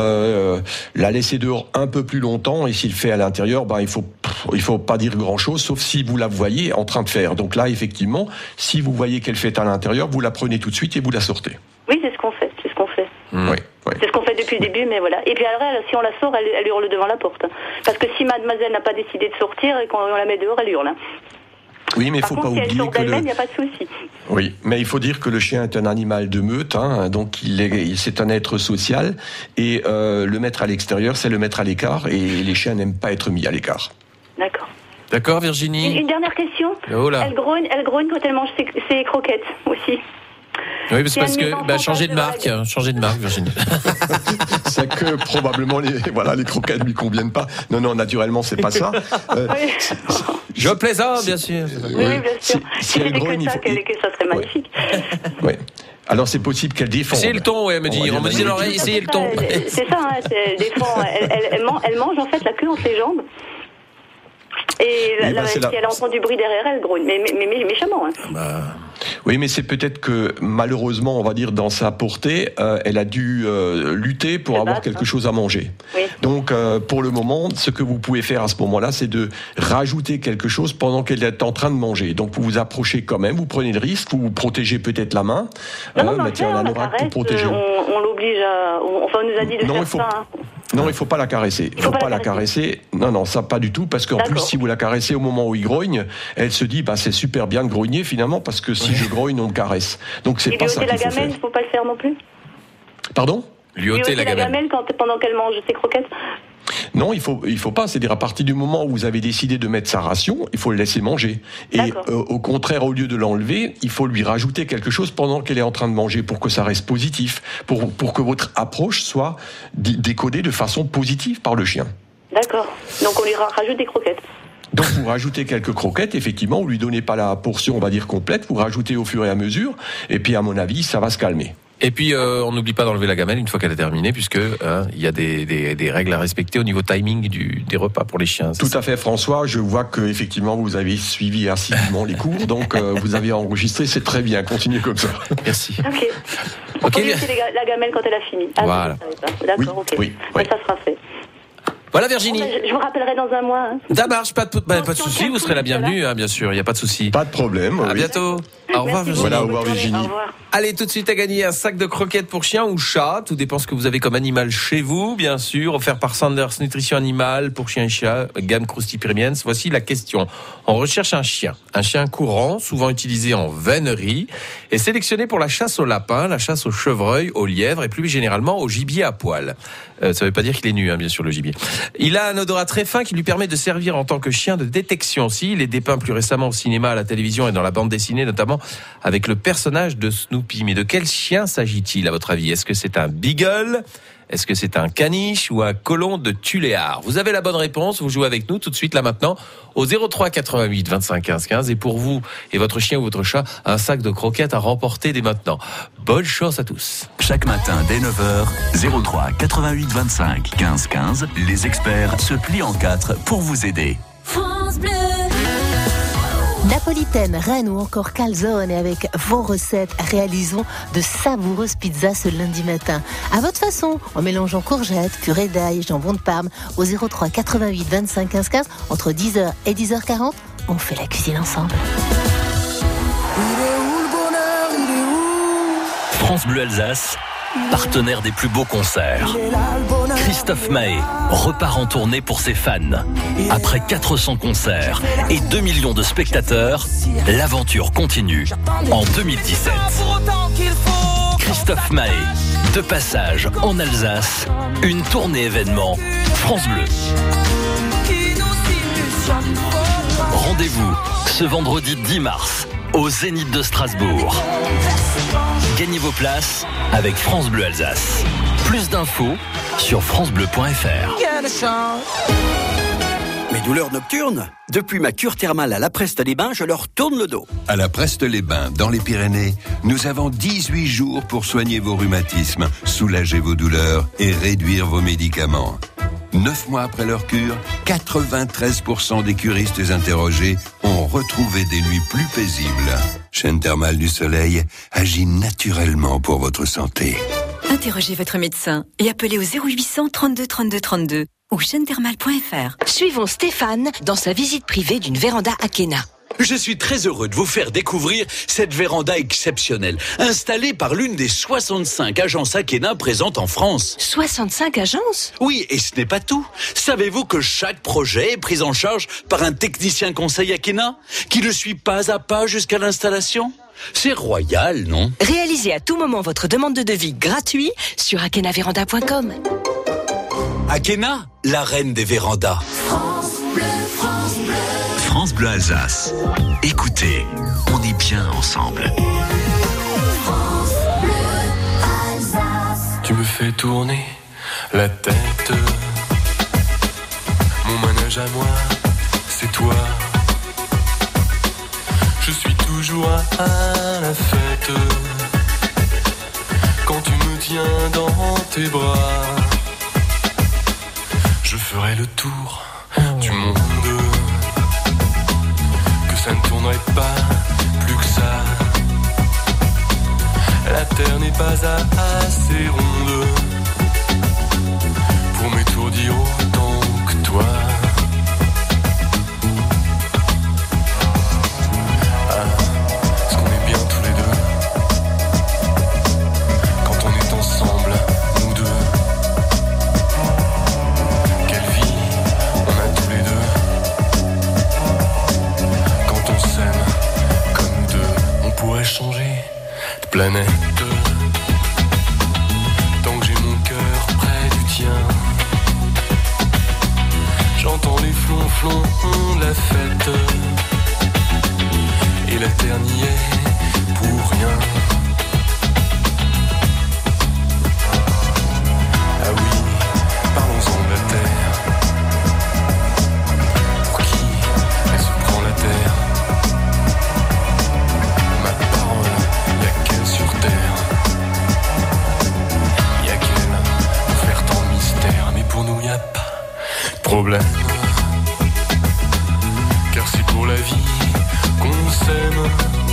la laisser dehors un peu plus longtemps. Et s'il fait à l'intérieur, il faut pas dire grand-chose, sauf si vous la voyez en train de faire. Donc là, effectivement, si vous voyez qu'elle fait à l'intérieur, vous la prenez tout de suite et vous la sortez. Oui, c'est ce qu'on fait. Oui. C'est ce qu'on fait depuis le début, mais voilà. Et puis alors, si on la sort, elle hurle devant la porte. Parce que si mademoiselle n'a pas décidé de sortir et qu'on la met dehors, elle hurle. Oui, mais il faut pas oublier que il n'y a pas de souci. Oui, mais il faut dire que le chien est un animal de meute, hein, donc c'est un être social, et le mettre à l'extérieur, c'est le mettre à l'écart, et les chiens n'aiment pas être mis à l'écart. D'accord. D'accord, Virginie? Une dernière question. Oh là. Elle grogne quand elle mange ses croquettes aussi. Oui, c'est parce que changer de marque, Virginie. C'est que probablement les croquettes lui conviennent pas. Non, naturellement, c'est pas ça. Je plaisante, bien sûr. Oui, bien sûr. Si elle grogne, ça serait magnifique. Oui. Alors c'est possible qu'elle défende. C'est le ton, ouais, elle me dit. On me dit dans l'oreille, essayez le ton. C'est ça, hein, des fois, elle mange en fait la queue entre les jambes. Et si elle entend du bruit derrière elle, grogne, mais méchamment. Hein. Oui, mais c'est peut-être que malheureusement, on va dire dans sa portée, elle a dû lutter pour avoir quelque chose à manger. Oui. Donc, pour le moment, ce que vous pouvez faire à ce moment-là, c'est de rajouter quelque chose pendant qu'elle est en train de manger. Donc, vous vous approchez quand même, vous prenez le risque, vous protégez peut-être la main, mettez un anorak pour protéger. On l'oblige à... Enfin, on nous a dit de faire ça. Hein. Non, il faut pas la caresser. Il faut pas la caresser. Non, ça pas du tout, parce qu'en plus, si vous la caressez au moment où il grogne, elle se dit, c'est super bien de grogner finalement, parce que si je grogne, on me caresse. Donc c'est pas ça qu'il faut faire. Et lui ôter la gamelle, il faut pas le faire non plus. Pardon ? Lui ôter la gamelle pendant qu'elle mange ses croquettes. Non, il faut pas. C'est-à-dire à partir du moment où vous avez décidé de mettre sa ration, il faut le laisser manger. Et au contraire, au lieu de l'enlever, il faut lui rajouter quelque chose pendant qu'elle est en train de manger pour que ça reste positif, pour que votre approche soit décodée de façon positive par le chien. D'accord. Donc on lui rajoute des croquettes. Donc vous rajoutez quelques croquettes, effectivement, vous lui donnez pas la portion, on va dire complète, vous rajoutez au fur et à mesure, et puis à mon avis, ça va se calmer. Et puis, on n'oublie pas d'enlever la gamelle une fois qu'elle est terminée, puisque il y a des règles à respecter au niveau timing des repas pour les chiens. Tout à fait, François. Je vois que effectivement vous avez suivi assidûment les cours, donc vous avez enregistré, c'est très bien. Continuez comme ça. Merci. Ok. On peut laisser la gamelle quand elle a fini. Voilà. D'accord, ok. Oui. Ça sera fait. Voilà, Virginie. Je vous rappellerai dans un mois. Hein. Ça marche, pas de souci. Vous serez la bienvenue, bien sûr. Il n'y a pas de souci. Pas de problème. À bientôt. Au revoir, Virginie. Voilà, au revoir, Virginie. Au revoir. Allez, tout de suite à gagner un sac de croquettes pour chien ou chat. Tout dépend ce que vous avez comme animal chez vous, bien sûr. Offert par Sanders Nutrition Animale pour chien et chat, gamme Krusty Premium. Voici la question. On recherche un chien courant, souvent utilisé en vénerie, et sélectionné pour la chasse au lapin, la chasse au chevreuil, au lièvre et plus généralement au gibier à poil. Ça ne veut pas dire qu'il est nu, bien sûr, le gibier. Il a un odorat très fin qui lui permet de servir en tant que chien de détection aussi. Il est dépeint plus récemment au cinéma, à la télévision et dans la bande dessinée, notamment avec le personnage de Snoopy. Mais de quel chien s'agit-il, à votre avis ? Est-ce que c'est un beagle ? Est-ce que c'est un caniche ou un colon de Tuléar ? Vous avez la bonne réponse, vous jouez avec nous tout de suite, là maintenant, au 03 88 25 15 15. Et pour vous et votre chien ou votre chat, un sac de croquettes à remporter dès maintenant. Bonne chance à tous. Chaque matin dès 9h, 03 88 25 15 15, les experts se plient en 4 pour vous aider. France Bleu. Napolitaine, reine ou encore calzone, et avec vos recettes, réalisons de savoureuses pizzas ce lundi matin. À votre façon, en mélangeant courgettes, purée d'ail, jambon de Parme, au 03 88 25 15 15, entre 10h et 10h40, on fait la cuisine ensemble. France Bleu Alsace, partenaire des plus beaux concerts. Christophe Mahé repart en tournée pour ses fans. Après 400 concerts et 2 millions de spectateurs, l'aventure continue en 2017. Christophe Mahé, de passage en Alsace, une tournée événement France Bleu. Rendez-vous ce vendredi 10 mars au Zénith de Strasbourg. Gagnez vos places avec France Bleu Alsace. Plus d'infos sur francebleu.fr. Mes douleurs nocturnes ? Depuis ma cure thermale à la Preste-les-Bains, je leur tourne le dos. À la Preste-les-Bains, dans les Pyrénées, nous avons 18 jours pour soigner vos rhumatismes, soulager vos douleurs et réduire vos médicaments. 9 mois après leur cure, 93% des curistes interrogés ont retrouvé des nuits plus paisibles. Chaîne thermale du soleil agit naturellement pour votre santé. Interrogez votre médecin et appelez au 0800 32 32 32 ou chaînethermale.fr. Suivons Stéphane dans sa visite privée d'une véranda Akena. Je suis très heureux de vous faire découvrir cette véranda exceptionnelle, installée par l'une des 65 agences Akena présentes en France. 65 agences ? Oui, et ce n'est pas tout. Savez-vous que chaque projet est pris en charge par un technicien conseil Akena qui le suit pas à pas jusqu'à l'installation ? C'est royal, non ? Réalisez à tout moment votre demande de devis gratuit sur akenavéranda.com. Akena, la reine des vérandas. France France Bleu Alsace. Écoutez, on est bien ensemble. Tu me fais tourner la tête. Mon manège à moi, c'est toi. Je suis toujours à la fête. Quand tu me tiens dans tes bras, je ferai le tour du monde. Que ça ne tournerait pas plus que ça. La terre n'est pas assez ronde pour m'étourdir autant que toi. Est-ce qu'on est bien tous les deux quand on est ensemble, nous deux? Quelle vie on a tous les deux quand on s'aime comme nous deux. On pourrait changer de planète tant que j'ai mon cœur près du tien. J'entends les flonflons de la fête et la terre n'y est pour rien. Ah oui, parlons-en de la terre. Pour qui elle se prend la terre? Ma parole, y'a qu'elle sur terre. Y'a qu'elle pour faire tant de mystère. Mais pour nous y'a pas de problème. Car c'est pour la vie qu'on s'aime.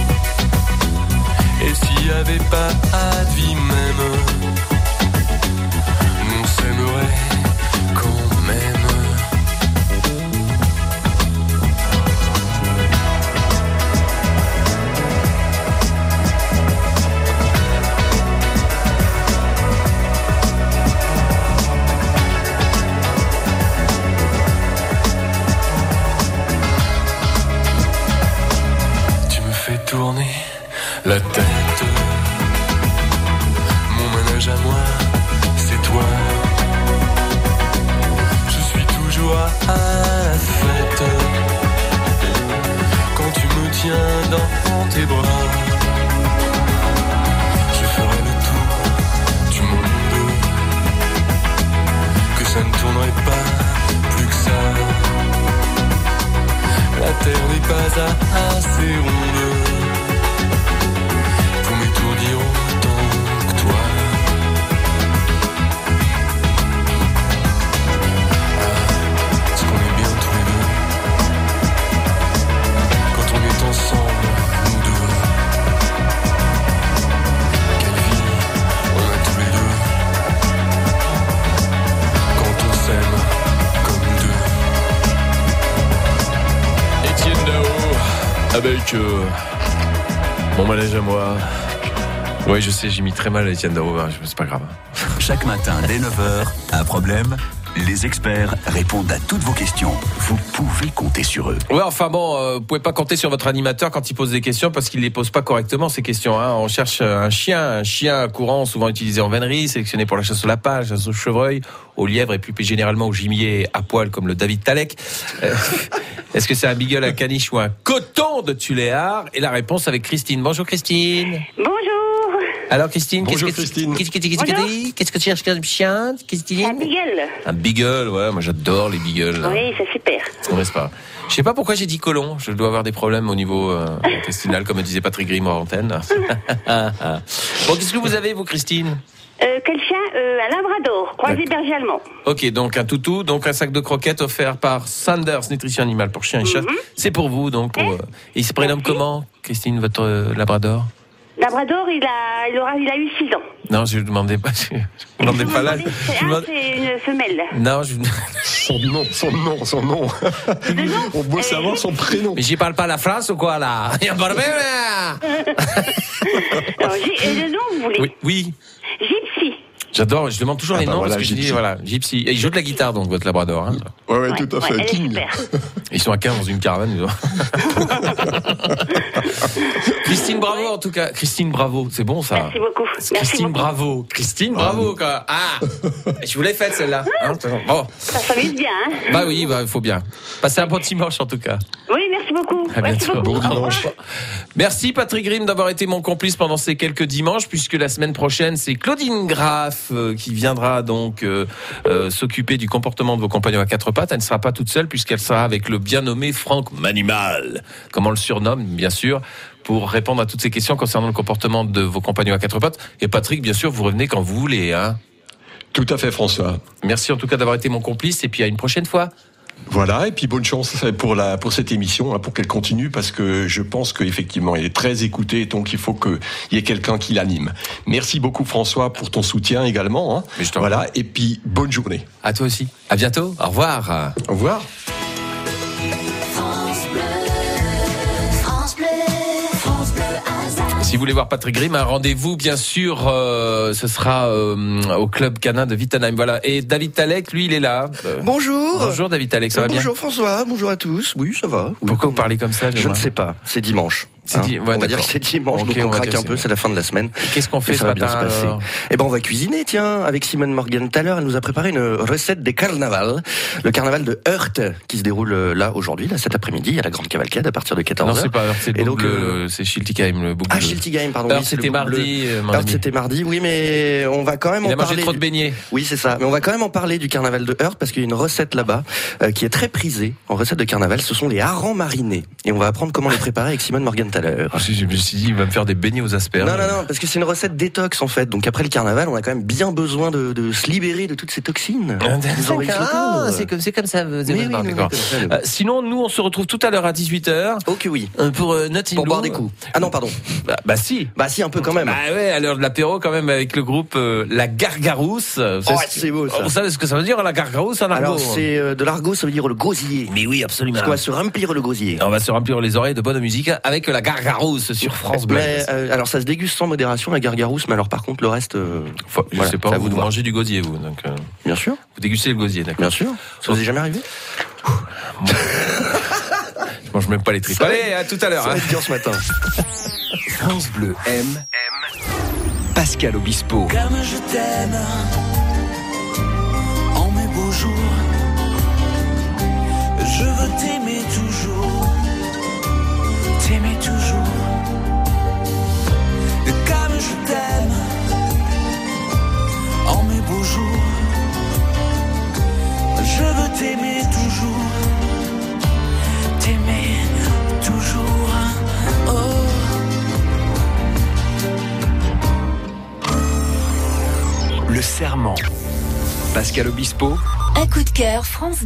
Et s'il y avait pas de vie même, nous on s'aimerait quand même. Tourner la tête. Mon manège à moi, c'est toi. Je suis toujours à la fête quand tu me tiens dans tes bras. Je ferai le tour du monde. Que ça ne tournerait pas plus que ça. La terre n'est pas assez ronde pour m'étourdir autant que toi. Est-ce qu'on est bien tous les deux quand on est ensemble, nous deux? Quelle vie on a tous les deux quand on s'aime comme nous deux. Etienne Dao avec mon manège à moi. Oui, je sais, j'ai mis très mal à Etienne Dao, c'est pas grave. Chaque matin dès 9h, un problème? Les experts répondent à toutes vos questions. Vous pouvez compter sur eux. Ouais, enfin bon, vous pouvez pas compter sur votre animateur quand il pose des questions parce qu'il les pose pas correctement ces questions. Hein. On cherche un chien courant, souvent utilisé en vénerie, sélectionné pour la chasse au lapin, la chasse au chevreuil, au lièvre et plus généralement au gimier à poil comme le David Talek. Est-ce que c'est un beagle, un caniche ou un coton de Tuléar? Et la réponse avec Christine. Bonjour Christine. Bonjour. Alors Christine, Bonjour, Christine. qu'est-ce que tu cherches comme chien, Christine? Un beagle. Un beagle, ouais, moi j'adore les beagles. Oui, c'est super. N'est-ce pas? Je sais pas pourquoi j'ai dit colon. Je dois avoir des problèmes au niveau intestinal, comme disait Patrick Grimm en antenne. Bon, qu'est-ce que vous avez, vous, Christine? Quel chien? Un labrador, croisé berger allemand. Ok, donc un toutou, donc un sac de croquettes offert par Sanders Nutrition Animale pour chiens et chats. C'est pour vous, donc. Et il se prénomme comment, Christine, votre labrador? Labrador, il a eu 6 ans. Non, je ne demandais pas. Je demandais pas l'âge. C'est une femelle. Non, son nom. On doit savoir son prénom. Mais j'y parle pas la France ou quoi là? Le nom, vous voulez? Oui. Gypsy. J'adore, je demande toujours les noms voilà, parce que Gypsy. je dis voilà, Gypsy. Et il joue de la guitare donc votre labrador. Hein. Ouais, tout à fait. elle est King. super. Ils sont à 15 dans une caravane. Christine, bravo en tout cas. Christine, bravo, c'est bon ça. Merci beaucoup. Christine, bravo. Christine, bravo quoi. Ah, je vous l'ai faite celle-là. Hein, bon. Ça s'amuse bien. Hein. Bah oui, il faut bien. Passez un bon dimanche en tout cas. Oui, merci. À Merci bientôt. beaucoup. Bon dimanche. Merci Patrick Grimm d'avoir été mon complice pendant ces quelques dimanches, puisque la semaine prochaine c'est Claudine Graff qui viendra donc s'occuper du comportement de vos compagnons à quatre pattes. Elle ne sera pas toute seule puisqu'elle sera avec le bien nommé Franck Manimal, comme on le surnomme bien sûr, pour répondre à toutes ces questions concernant le comportement de vos compagnons à quatre pattes. Et Patrick, bien sûr, vous revenez quand vous voulez, hein. Tout à fait, François. Merci en tout cas d'avoir été mon complice et puis à une prochaine fois. Voilà, et puis bonne chance pour cette émission, pour qu'elle continue, parce que je pense qu'effectivement, elle est très écoutée, donc il faut qu'il y ait quelqu'un qui l'anime. Merci beaucoup, François, pour ton soutien également. Hein. Voilà, et puis bonne journée. À toi aussi. À bientôt. Au revoir. Au revoir. Si vous voulez voir Patrick Grimm, un rendez-vous, bien sûr, ce sera au club canin de Wittenheim. Voilà. Et David Talek, lui, il est là. Bonjour. Bonjour David Talek, ça va bien? Bonjour François, bonjour à tous. Oui, ça va. Oui. Pourquoi vous parlez comme ça? Je ne sais pas. C'est dimanche. Ouais, on va dire que c'est dimanche, donc on craque un peu, c'est la fin de la semaine. Qu'est-ce qu'on fait ça va bien se passer. Eh ben, on va cuisiner, tiens, avec Simone Morgan tout à l'heure. Elle nous a préparé une recette des carnavals. Le carnaval de Heurt, qui se déroule là, aujourd'hui, là, cet après-midi, à la grande cavalcade, à partir de 14h. Non, c'est pas Heurt, c'est le boucle, c'est Schiltigheim, le boucle. Ah, Schiltigheim, pardon. Heurt, c'était mardi, Heurt, c'était mardi, oui, mais on va quand même en parler. Il a mangé trop de beignets. Oui, c'est ça. Mais on va quand même en parler du carnaval de Heurt, parce qu'il y a une recette là-bas, qui est très prisée en recette de carnaval. Ce sont les harengs marinés. Et on va apprendre comment les préparer avec Simone Morgan tout à l'heure. Je me suis dit, il va me faire des beignets aux asperges. Non, parce que c'est une recette détox en fait. Donc après le carnaval, on a quand même bien besoin de se libérer de toutes ces toxines. C'est comme ça. Sinon, nous, on se retrouve tout à l'heure à 18h. Ok, oui. Pour Notting Pour boire des coups. Ah non, pardon. Bah si. Bah si, un peu quand même. Bah ouais, à l'heure de l'apéro quand même avec le groupe La Gargarousse. C'est beau ça. Vous savez ce que ça veut dire la Gargarousse en argot? Alors c'est de l'argot, ça veut dire le gosier. Mais oui, absolument. Parce qu'on va se remplir le gosier. On va se remplir les oreilles de bonne musique avec la Gargarousse sur France Bleu. Alors ça se déguste sans modération la gargarousse, mais alors par contre le reste, je sais pas. Vous mangez du gosier, vous. Donc, bien sûr. Vous dégustez le gosier, d'accord. Bien sûr. Ça vous est jamais arrivé? Je mange même pas les tripes. Allez, à tout à l'heure. Ça va être bien ce matin. France Bleu aime Pascal Obispo. Comme je t'aime en mes beaux jours, je veux t'aimer toujours, t'aimer toujours. Comme je t'aime en mes beaux jours, je veux t'aimer toujours, t'aimer toujours. Oh. Le serment. Pascal Obispo. Un coup de cœur France